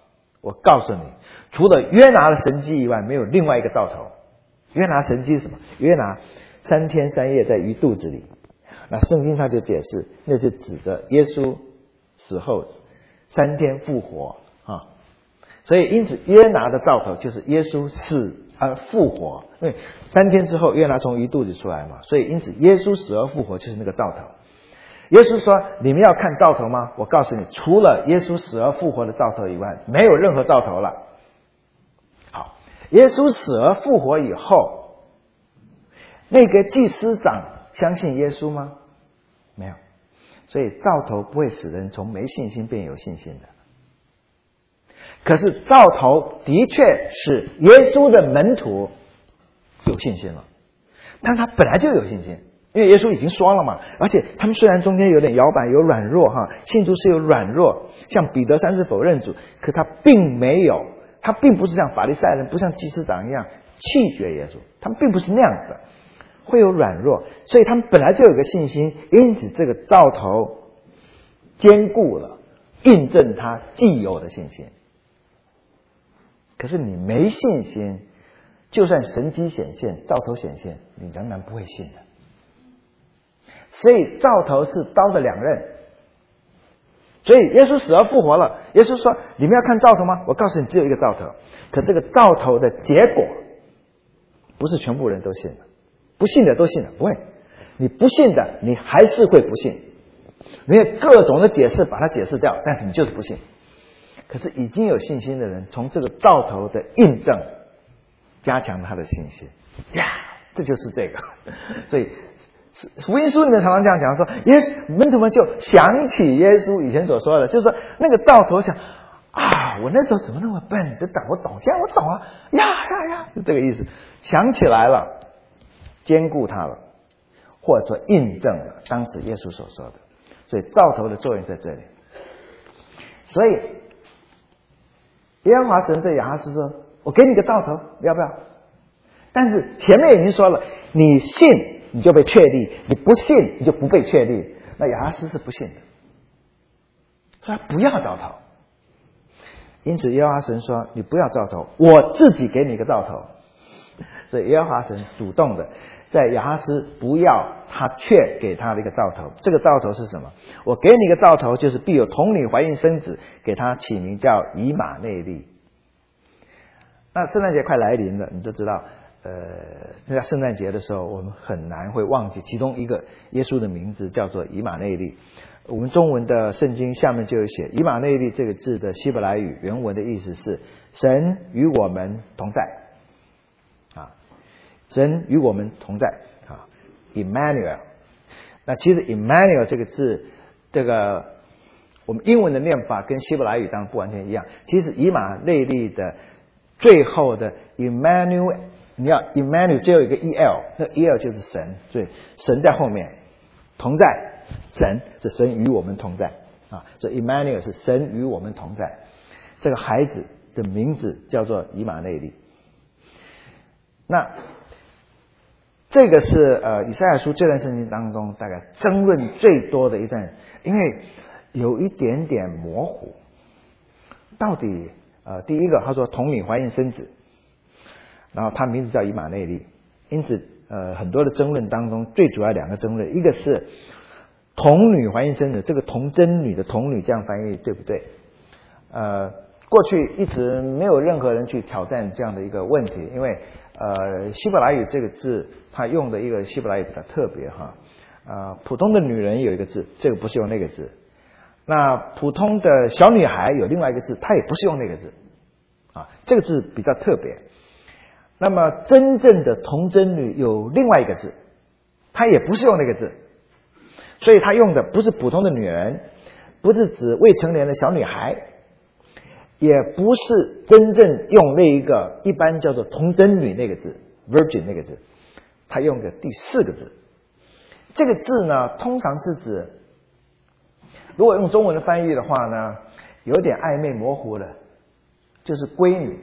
我告诉你，除了约拿的神迹以外，没有另外一个兆头。约拿神迹是什么？约拿三天三夜在鱼肚子里，那圣经上就解释，那是指的耶稣死后三天复活啊。所以因此约拿的兆头就是耶稣死而复活，因为三天之后约拿从鱼肚子出来嘛，所以因此耶稣死而复活就是那个兆头。耶稣说你们要看兆头吗？我告诉你，除了耶稣死而复活的兆头以外，没有任何兆头了。好，耶稣死而复活以后，那个祭司长相信耶稣吗？没有。所以兆头不会使人从没信心变有信心的。可是兆头的确使耶稣的门徒有信心了，但他本来就有信心，因为耶稣已经说了嘛。而且他们虽然中间有点摇摆有软弱哈，信徒是有软弱，像彼得三次否认主，可他并没有，他并不是像法利赛人，不像祭司长一样弃绝耶稣，他们并不是那样的，会有软弱，所以他们本来就有个信心，因此这个兆头坚固了，印证他既有的信心。可是你没信心，就算神迹显现，兆头显现，你仍然不会信的。所以兆头是刀的两刃。所以耶稣死而复活了，耶稣说你们要看兆头吗？我告诉你只有一个兆头，可这个兆头的结果不是全部人都信的，不信的都信了，不会，你不信的你还是会不信，因为各种的解释把它解释掉，但是你就是不信。可是已经有信心的人，从这个兆头的印证加强他的信心呀，这就是这个。所以福音书里面常常这样讲说，耶稣门徒们就想起耶稣以前所说的，就是说那个兆头想啊，我那时候怎么那么笨，就懂我懂，现在我懂啊，呀呀呀，是这个意思，想起来了，兼顾他了，或者说印证了当时耶稣所说的。所以兆头的作用在这里。所以耶和华神对亚哈斯说，我给你个兆头，要不要？但是前面已经说了，你信你就被确立，你不信你就不被确立。那亚哈斯是不信的，所以他不要兆头。因此耶和华神说，你不要兆头，我自己给你一个兆头。所以耶和华神主动的在亚哈斯不要，他却给他的一个兆头。这个兆头是什么？我给你一个兆头，就是必有童女怀孕生子，给他起名叫以马内利。那圣诞节快来临了，你就知道呃，在圣诞节的时候我们很难会忘记其中一个耶稣的名字叫做以马内利。我们中文的圣经下面就有写，以马内利这个字的希伯来语原文的意思是神与我们同在啊，神与我们同在啊 Emmanuel。 那其实 Emmanuel 这个字，这个我们英文的念法跟希伯来语当然不完全一样。其实以马内利的最后的 Emmanuel， 你要 Emmanuel 最后一个 el， 那 el 就是神，所以神在后面，同在，神是神与我们同在啊，所以 Emmanuel 是神与我们同在。这个孩子的名字叫做以马内利。那这个是呃以赛亚书这段圣经当中大概争论最多的一段，因为有一点点模糊，到底呃第一个他说童女怀孕生子，然后他名字叫以马内利，因此呃很多的争论当中最主要两个争论，一个是童女怀孕生子，这个童贞女的童女这样翻译对不对？呃过去一直没有任何人去挑战这样的一个问题，因为呃希伯来语这个字它用的一个希伯来语比较特别哈，呃普通的女人有一个字，这个不是用那个字，那普通的小女孩有另外一个字，它也不是用那个字啊，这个字比较特别。那么真正的童贞女有另外一个字，它也不是用那个字，所以它用的不是普通的女人，不是指未成年的小女孩，也不是真正用那一个一般叫做童贞女那个字 virgin 那个字，它用的第四个字。这个字呢通常是指，如果用中文的翻译的话呢有点暧昧模糊了，就是闺女，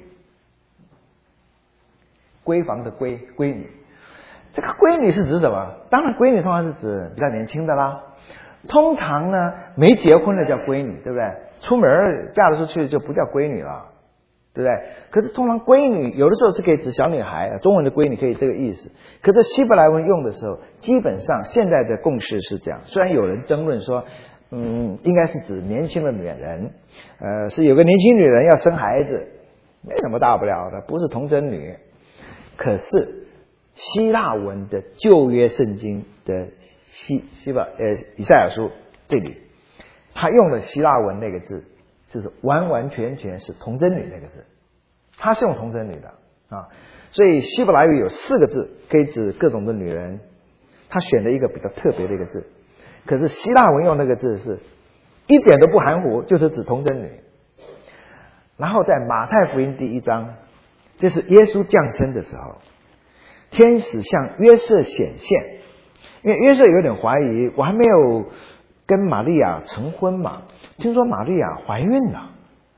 闺房的闺，闺女。这个闺女是指什么？当然闺女通常是指比较年轻的啦，通常呢没结婚的叫闺女，对不对？出门嫁得出去就不叫闺女了对不对？可是通常闺女有的时候是可以指小女孩，中文的闺女可以这个意思。可是希伯来文用的时候，基本上现在的共识是这样。虽然有人争论说，嗯，应该是指年轻的女人，呃，是有个年轻女人要生孩子，没什么大不了的，不是童贞女。可是希腊文的旧约圣经的希希伯呃以赛亚书这里，他用的希腊文那个字，就是完完全全是童贞女那个字，他是用童贞女的啊。所以希伯来语有四个字可以指各种的女人，他选了一个比较特别的一个字。可是希腊文用那个字是一点都不含糊，就是指童贞女。然后在马太福音第一章，这是耶稣降生的时候，天使向约瑟显现，因为约瑟有点怀疑，我还没有跟玛利亚成婚嘛，听说玛利亚怀孕了。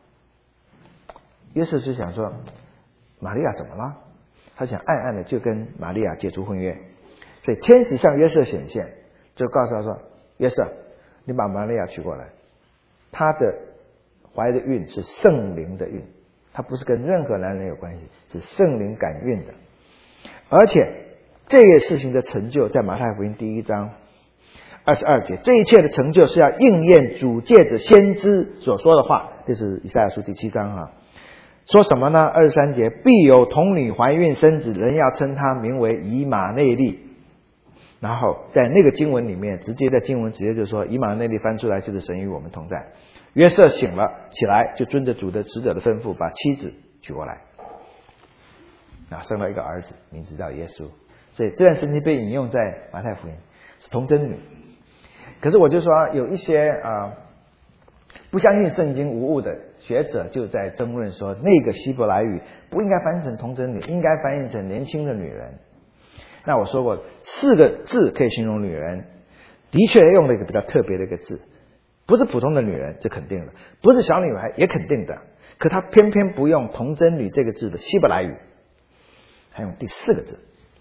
约瑟就想说，玛利亚怎么了？他想暗暗的就跟玛利亚解除婚约。所以天使向约瑟显现，就告诉他说，约瑟，你把玛利亚娶过来，她的怀的孕是圣灵的孕，她不是跟任何男人有关系，是圣灵感孕的。而且这个事情的成就在马太福音第一章二十二节，这一切的成就是要应验主借着先知所说的话，这是以赛亚书第七章啊。说什么呢？二十三节，必有童女怀孕生子，人要称他名为以马内利。然后在那个经文里面，直接在经文直接就说，以马内利翻出来就是神与我们同在。约瑟醒了起来，就遵着主的使者的吩咐，把妻子娶过来，啊，生了一个儿子，名字叫耶稣。所以这段圣经被引用在马太福音，是童贞女。可是我就说，有一些啊、呃、不相信圣经无误的学者就在争论说，那个希伯来语不应该翻译成童贞女，应该翻译成年轻的女人。那我说过，四个字可以形容女人，的确用了一个比较特别的一个字，不是普通的女人，这肯定的，不是小女孩也肯定的。可他偏偏不用童贞女这个字的希伯来语，他用第四个字。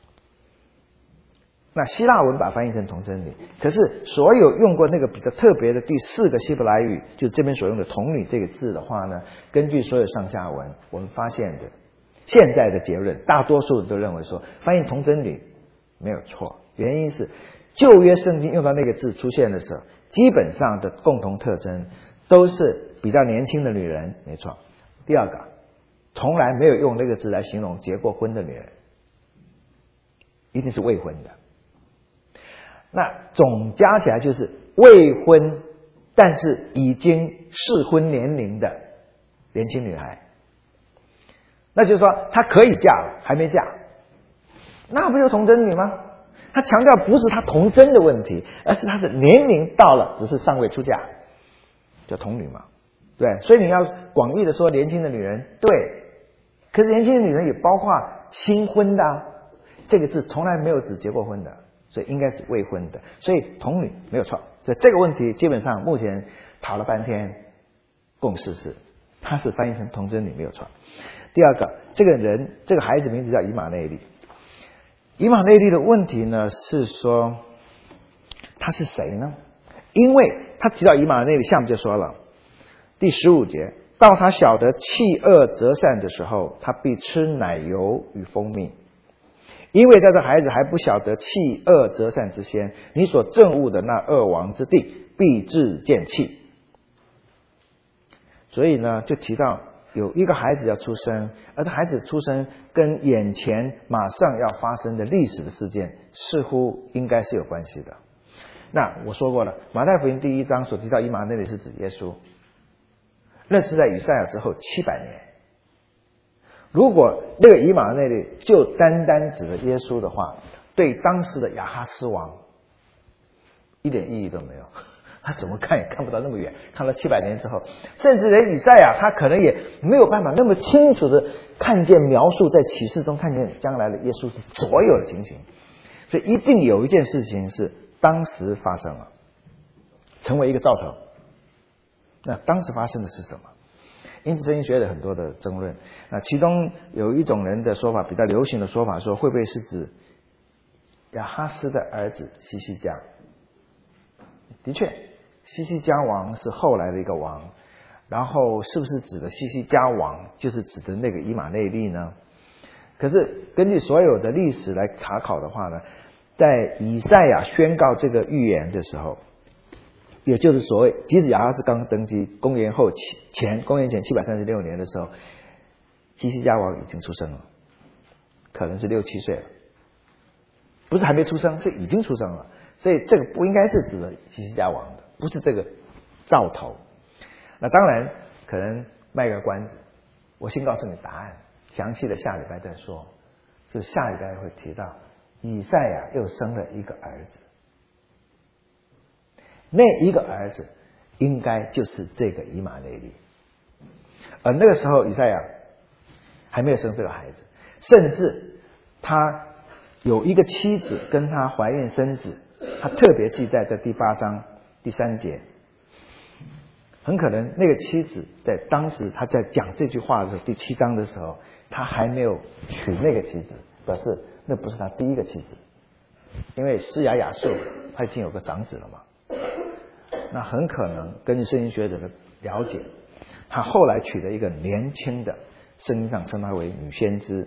那希腊文把它翻译成童贞女，可是所有用过那个比较特别的第四个希伯来语，就这边所用的童女这个字的话呢，根据所有上下文，我们发现的现在的结论，大多数人都认为说翻译童贞女没有错。原因是旧约圣经用到那个字出现的时候，基本上的共同特征都是比较年轻的女人，没错。第二个，从来没有用那个字来形容结过婚的女人，一定是未婚的。那总加起来就是未婚但是已经适婚年龄的年轻女孩，那就是说她可以嫁了，还没嫁，那不就童贞女吗？他强调不是她童贞的问题，而是她的年龄到了，只是尚未出嫁，叫童女嘛。对，所以你要广义的说年轻的女人，对，可是年轻的女人也包括新婚的啊，这个字从来没有指结过婚的，所以应该是未婚的，所以童女没有错。所以这个问题基本上目前吵了半天，共识是它是翻译成童贞女没有错。第二个，这个人这个孩子名字叫以马内利。以马内利的问题呢是说他是谁呢？因为他提到以马内利，下面就说了第十五节，到他晓得弃恶择善的时候，他必吃奶油与蜂蜜。因为在这孩子还不晓得弃恶择善之先，你所憎恶的那恶王之地必致见弃。所以呢就提到有一个孩子要出生，而这孩子出生跟眼前马上要发生的历史的事件似乎应该是有关系的。那我说过了，马太福音第一章所提到以马内利是指耶稣，那是在以赛亚之后七百年。如果那个以马内利就单单指的耶稣的话，对当时的亚哈斯王一点意义都没有，他怎么看也看不到那么远，看了七百年之后，甚至连以赛亚他可能也没有办法那么清楚的看见描述在启示中看见将来的耶稣是所有的情形。所以一定有一件事情是当时发生了，成为一个兆头。那当时发生的是什么？因此圣经学有很多的争论。那其中有一种人的说法，比较流行的说法说，会不会是指亚哈斯的儿子西西家？的确，西西家王是后来的一个王， 然后是不是指的西西家王就是指的那个以马内利呢？可是根据所有的历史来查考的话呢，在以赛亚宣告这个预言的时候，也就是所谓即使亚哈斯刚登基，公元后前公元前七百三十六年的时候，西西家王已经出生了，可能是六七岁了，不是还没出生，是已经出生了。所以这个不应该是指的西西家王的，不是这个兆头。那当然可能卖个关子，我先告诉你答案，详细的下礼拜再说。就下礼拜会提到以赛亚又生了一个儿子，那一个儿子应该就是这个以马内利。而那个时候以赛亚还没有生这个孩子，甚至他有一个妻子跟他怀孕生子，他特别记载在第八章第三节。很可能那个妻子在当时他在讲这句话的时候，第七章的时候，他还没有娶那个妻子，表示那不是他第一个妻子，因为施雅雅述他已经有个长子了嘛。那很可能根据圣经学者的了解，他后来娶了一个年轻的，圣经上称他为女先知，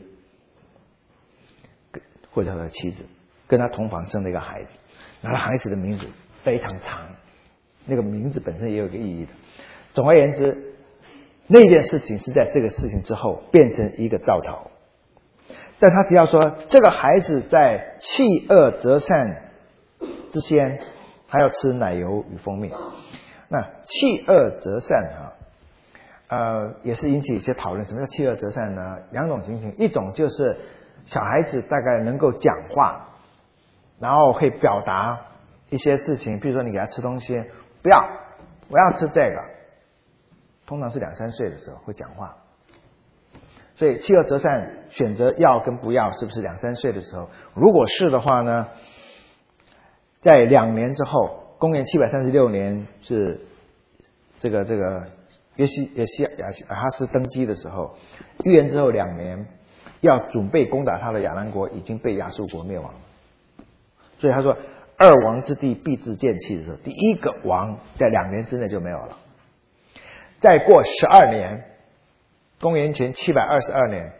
或者他的妻子，跟他同房生了一个孩子，那他孩子的名字非常长，那个名字本身也有一个意义的。总而言之，那件事情是在这个事情之后变成一个兆头。但他提到说，这个孩子在弃恶择善之先，还要吃奶油与蜂蜜。那弃恶择善啊，呃，也是引起一些讨论。什么叫弃恶择善呢？两种情形，一种就是小孩子大概能够讲话，然后可以表达一些事情，比如说你给他吃东西，不要，我要吃这个。通常是两三岁的时候会讲话，所以弃恶择善选择要跟不要，是不是两三岁的时候？如果是的话呢，在两年之后，公元七百三十六年是这个这个约西约西亚亚哈斯登基的时候，预言之后两年要准备攻打他的亚兰国已经被亚述国灭亡了，所以他说二王之地必自见弃的时候，第一个王在两年之内就没有了。再过十二年，公元前七百二十二年，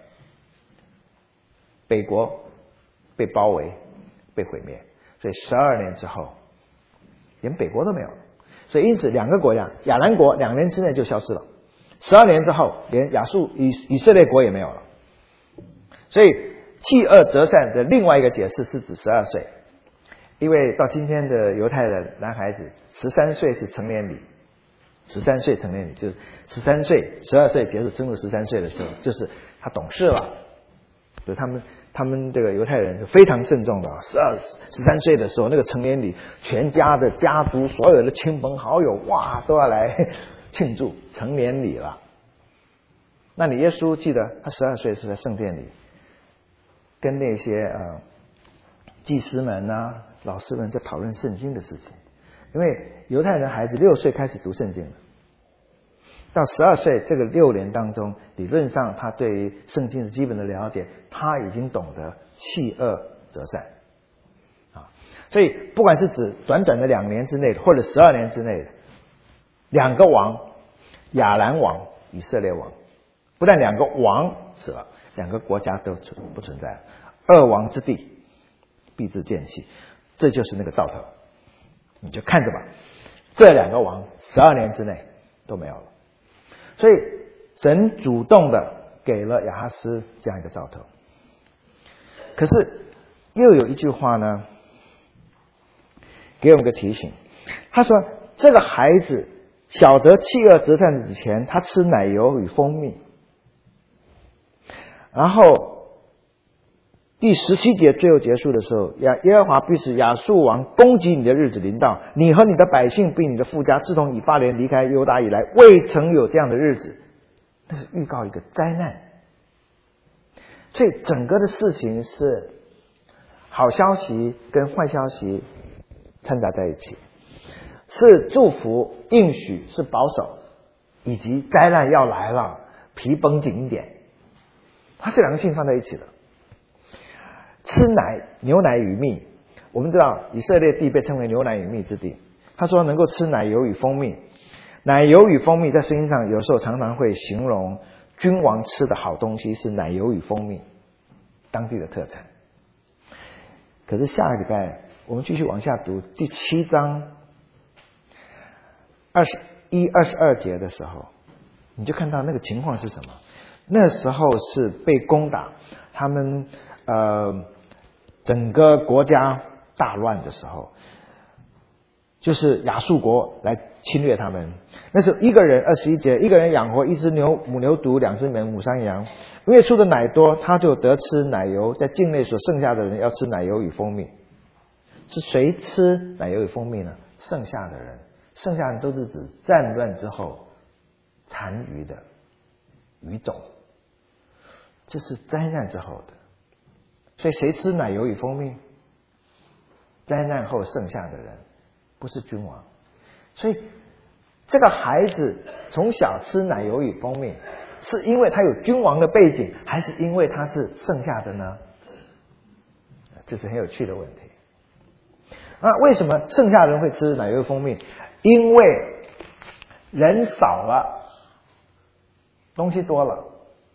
北国被包围被毁灭，所以十二年之后连北国都没有了。所以因此两个国家，亚兰国两年之内就消失了，十二年之后连亚述以以色列国也没有了。所以弃恶择善的另外一个解释是指十二岁，因为到今天的犹太的男孩子十三岁是成年礼，十三岁成年礼就是十三岁十二岁结束，升入十三岁的时候就是他懂事了。所以他们他们这个犹太人是非常慎重的，十二十三岁的时候那个成年礼，全家的家族所有的亲朋好友哇都要来庆祝成年礼了。那你耶稣记得他十二岁是在圣殿里跟那些呃祭司们啊老师们在讨论圣经的事情，因为犹太人孩子六岁开始读圣经了，到十二岁这个六年当中，理论上他对于圣经的基本的了解，他已经懂得弃恶择善啊。所以不管是指短短的两年之内的，或者十二年之内的两个王，亚兰王、以色列王，不但两个王死了，两个国家都存不存在了，二王之地必自见弃，这就是那个兆头。你就看着吧，这两个王十二年之内都没有了。所以神主动的给了亚哈斯这样一个兆头。可是又有一句话呢，给我们个提醒，他说这个孩子晓得弃恶择善之前，他吃奶油与蜂蜜。然后第十七节最后结束的时候，亚耶和华必使亚述王攻击你的日子临到，你和你的百姓并你的富家，自从以法莲离开犹大以来，未曾有这样的日子。那是预告一个灾难。所以整个的事情是好消息跟坏消息掺杂在一起，是祝福应许，是保守，以及灾难要来了，皮绷紧一点，它这两个性放在一起的。吃奶牛奶与蜜，我们知道以色列地被称为牛奶与蜜之地，他说能够吃奶油与蜂蜜， 奶油与蜂蜜在圣经上有时候常常会形容君王吃的好东西是奶油与蜂蜜，当地的特产。可是下个礼拜我们继续往下读第七章二十一、二十二节的时候，你就看到那个情况是什么？那时候是被攻打，他们呃整个国家大乱的时候，就是亚述国来侵略他们。那时候一个人二十一节，一个人养活一只牛母牛犊，两只母山羊，因为出的奶多，他就得吃奶油。在境内所剩下的人要吃奶油与蜂蜜。是谁吃奶油与蜂蜜呢？剩下的人，剩下的人都是指战乱之后残余的余种，这是灾难之后的。所以谁吃奶油与蜂蜜？灾难后剩下的人，不是君王。所以这个孩子从小吃奶油与蜂蜜，是因为他有君王的背景，还是因为他是剩下的呢？这是很有趣的问题。那为什么剩下的人会吃奶油与蜂蜜？因为人少了，东西多了。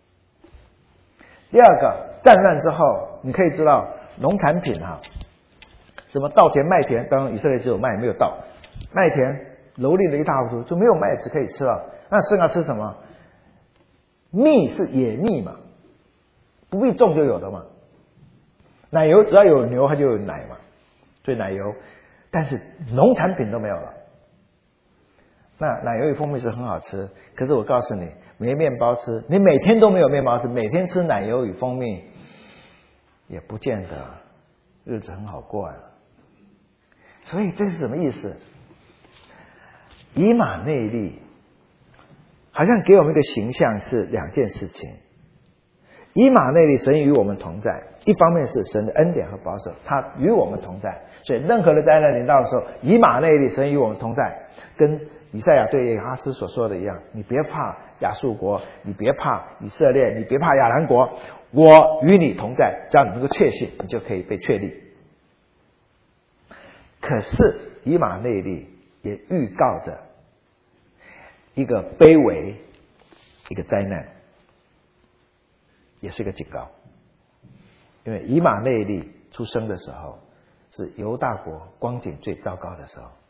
第二个，战乱之后，你可以知道农产品啊，什么稻田、麦田，当然以色列只有麦没有稻，麦田蹂躏的一塌糊涂，就没有麦子可以吃了。那剩下吃什么？蜜是野蜜嘛，不必种就有的嘛。奶油只要有牛，它就有奶嘛，所以奶油。但是农产品都没有了。那奶油与蜂蜜是很好吃，可是我告诉你，没面包吃，你每天都没有面包吃，每天吃奶油与蜂蜜，也不见得日子很好过呀。所以这是什么意思？以马内利好像给我们一个形象是两件事情。以马内利，神与我们同在，一方面是神的恩典和保守，他与我们同在，所以任何的灾难临到的时候，以马内利，神与我们同在，跟以赛亚对亚哈斯所说的一样，你别怕亚述国，你别怕以色列，你别怕亚兰国，我与你同在，只要你能够确信，你就可以被确立。可是以马内利也预告着一个卑微，一个灾难，也是个警告。因为以马内利出生的时候，是犹大国光景最糟糕的时候，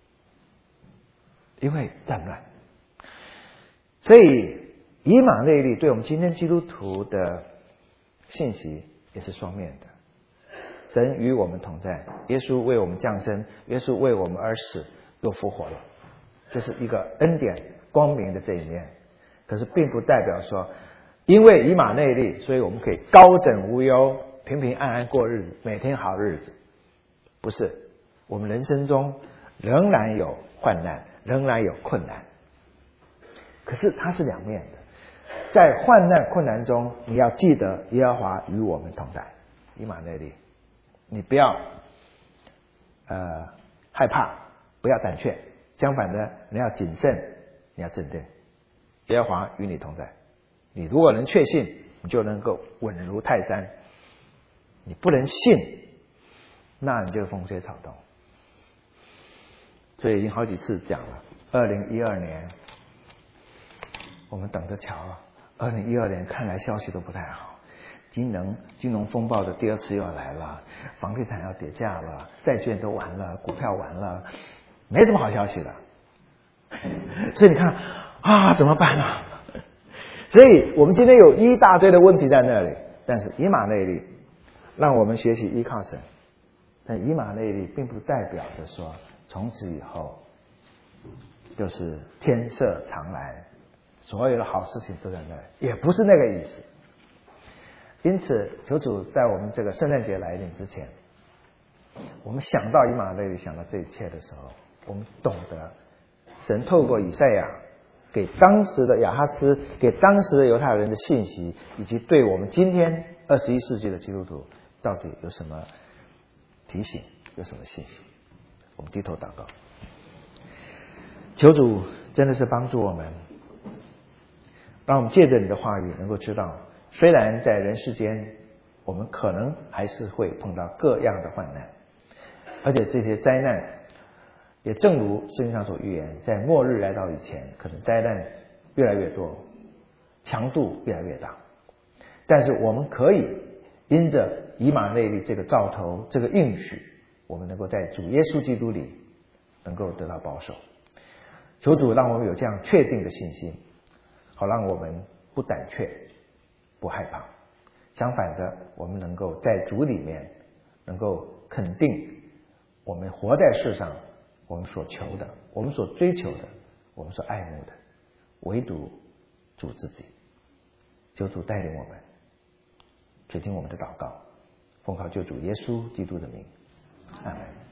因为战乱。所以以马内利对我们今天基督徒的信息也是双面的。神与我们同在，耶稣为我们降生，耶稣为我们而死，又复活了，这是一个恩典光明的这一面。可是并不代表说因为以马内利，所以我们可以高枕无忧，平平安安过日子，每天好日子。不是，我们人生中仍然有患难，仍然有困难，可是它是两面的。在患难困难中，你要记得耶和华与我们同在，以马内利，你不要呃害怕，不要胆怯，相反的，你要谨慎，你要镇定，耶和华与你同在。你如果能确信，你就能够稳如泰山；你不能信，那你就风吹草动。所以已经好几次讲了，二零一二年我们等着瞧啊，二零一二年看来消息都不太好，金融金融风暴的第二次又要来了，房地产要跌价了，债券都完了，股票完了，没什么好消息了。所以你看啊，怎么办啊？所以我们今天有一大堆的问题在那里，但是以马内利让我们学习依靠神。但以马内利并不代表着说从此以后就是天色常蓝，所有的好事情都在那里，也不是那个意思。因此求主在我们这个圣诞节来临之前，我们想到以马内利，想到这一切的时候，我们懂得神透过以赛亚给当时的亚哈斯，给当时的犹太人的信息，以及对我们今天二十一世纪的基督徒到底有什么提醒，有什么信息。我们低头祷告，求主真的是帮助我们，让我们借着你的话语能够知道，虽然在人世间我们可能还是会碰到各样的患难，而且这些灾难也正如圣经上所预言，在末日来到以前，可能灾难越来越多，强度越来越大。但是我们可以因着以马内利这个兆头，这个应许，我们能够在主耶稣基督里能够得到保守。求主让我们有这样确定的信心，好让我们不胆怯不害怕，相反的，我们能够在主里面能够肯定我们活在世上，我们所求的，我们所追求的，我们所爱慕的，唯独主自己。求主带领我们，垂听我们的祷告，奉靠救主耶稣基督的名，阿们。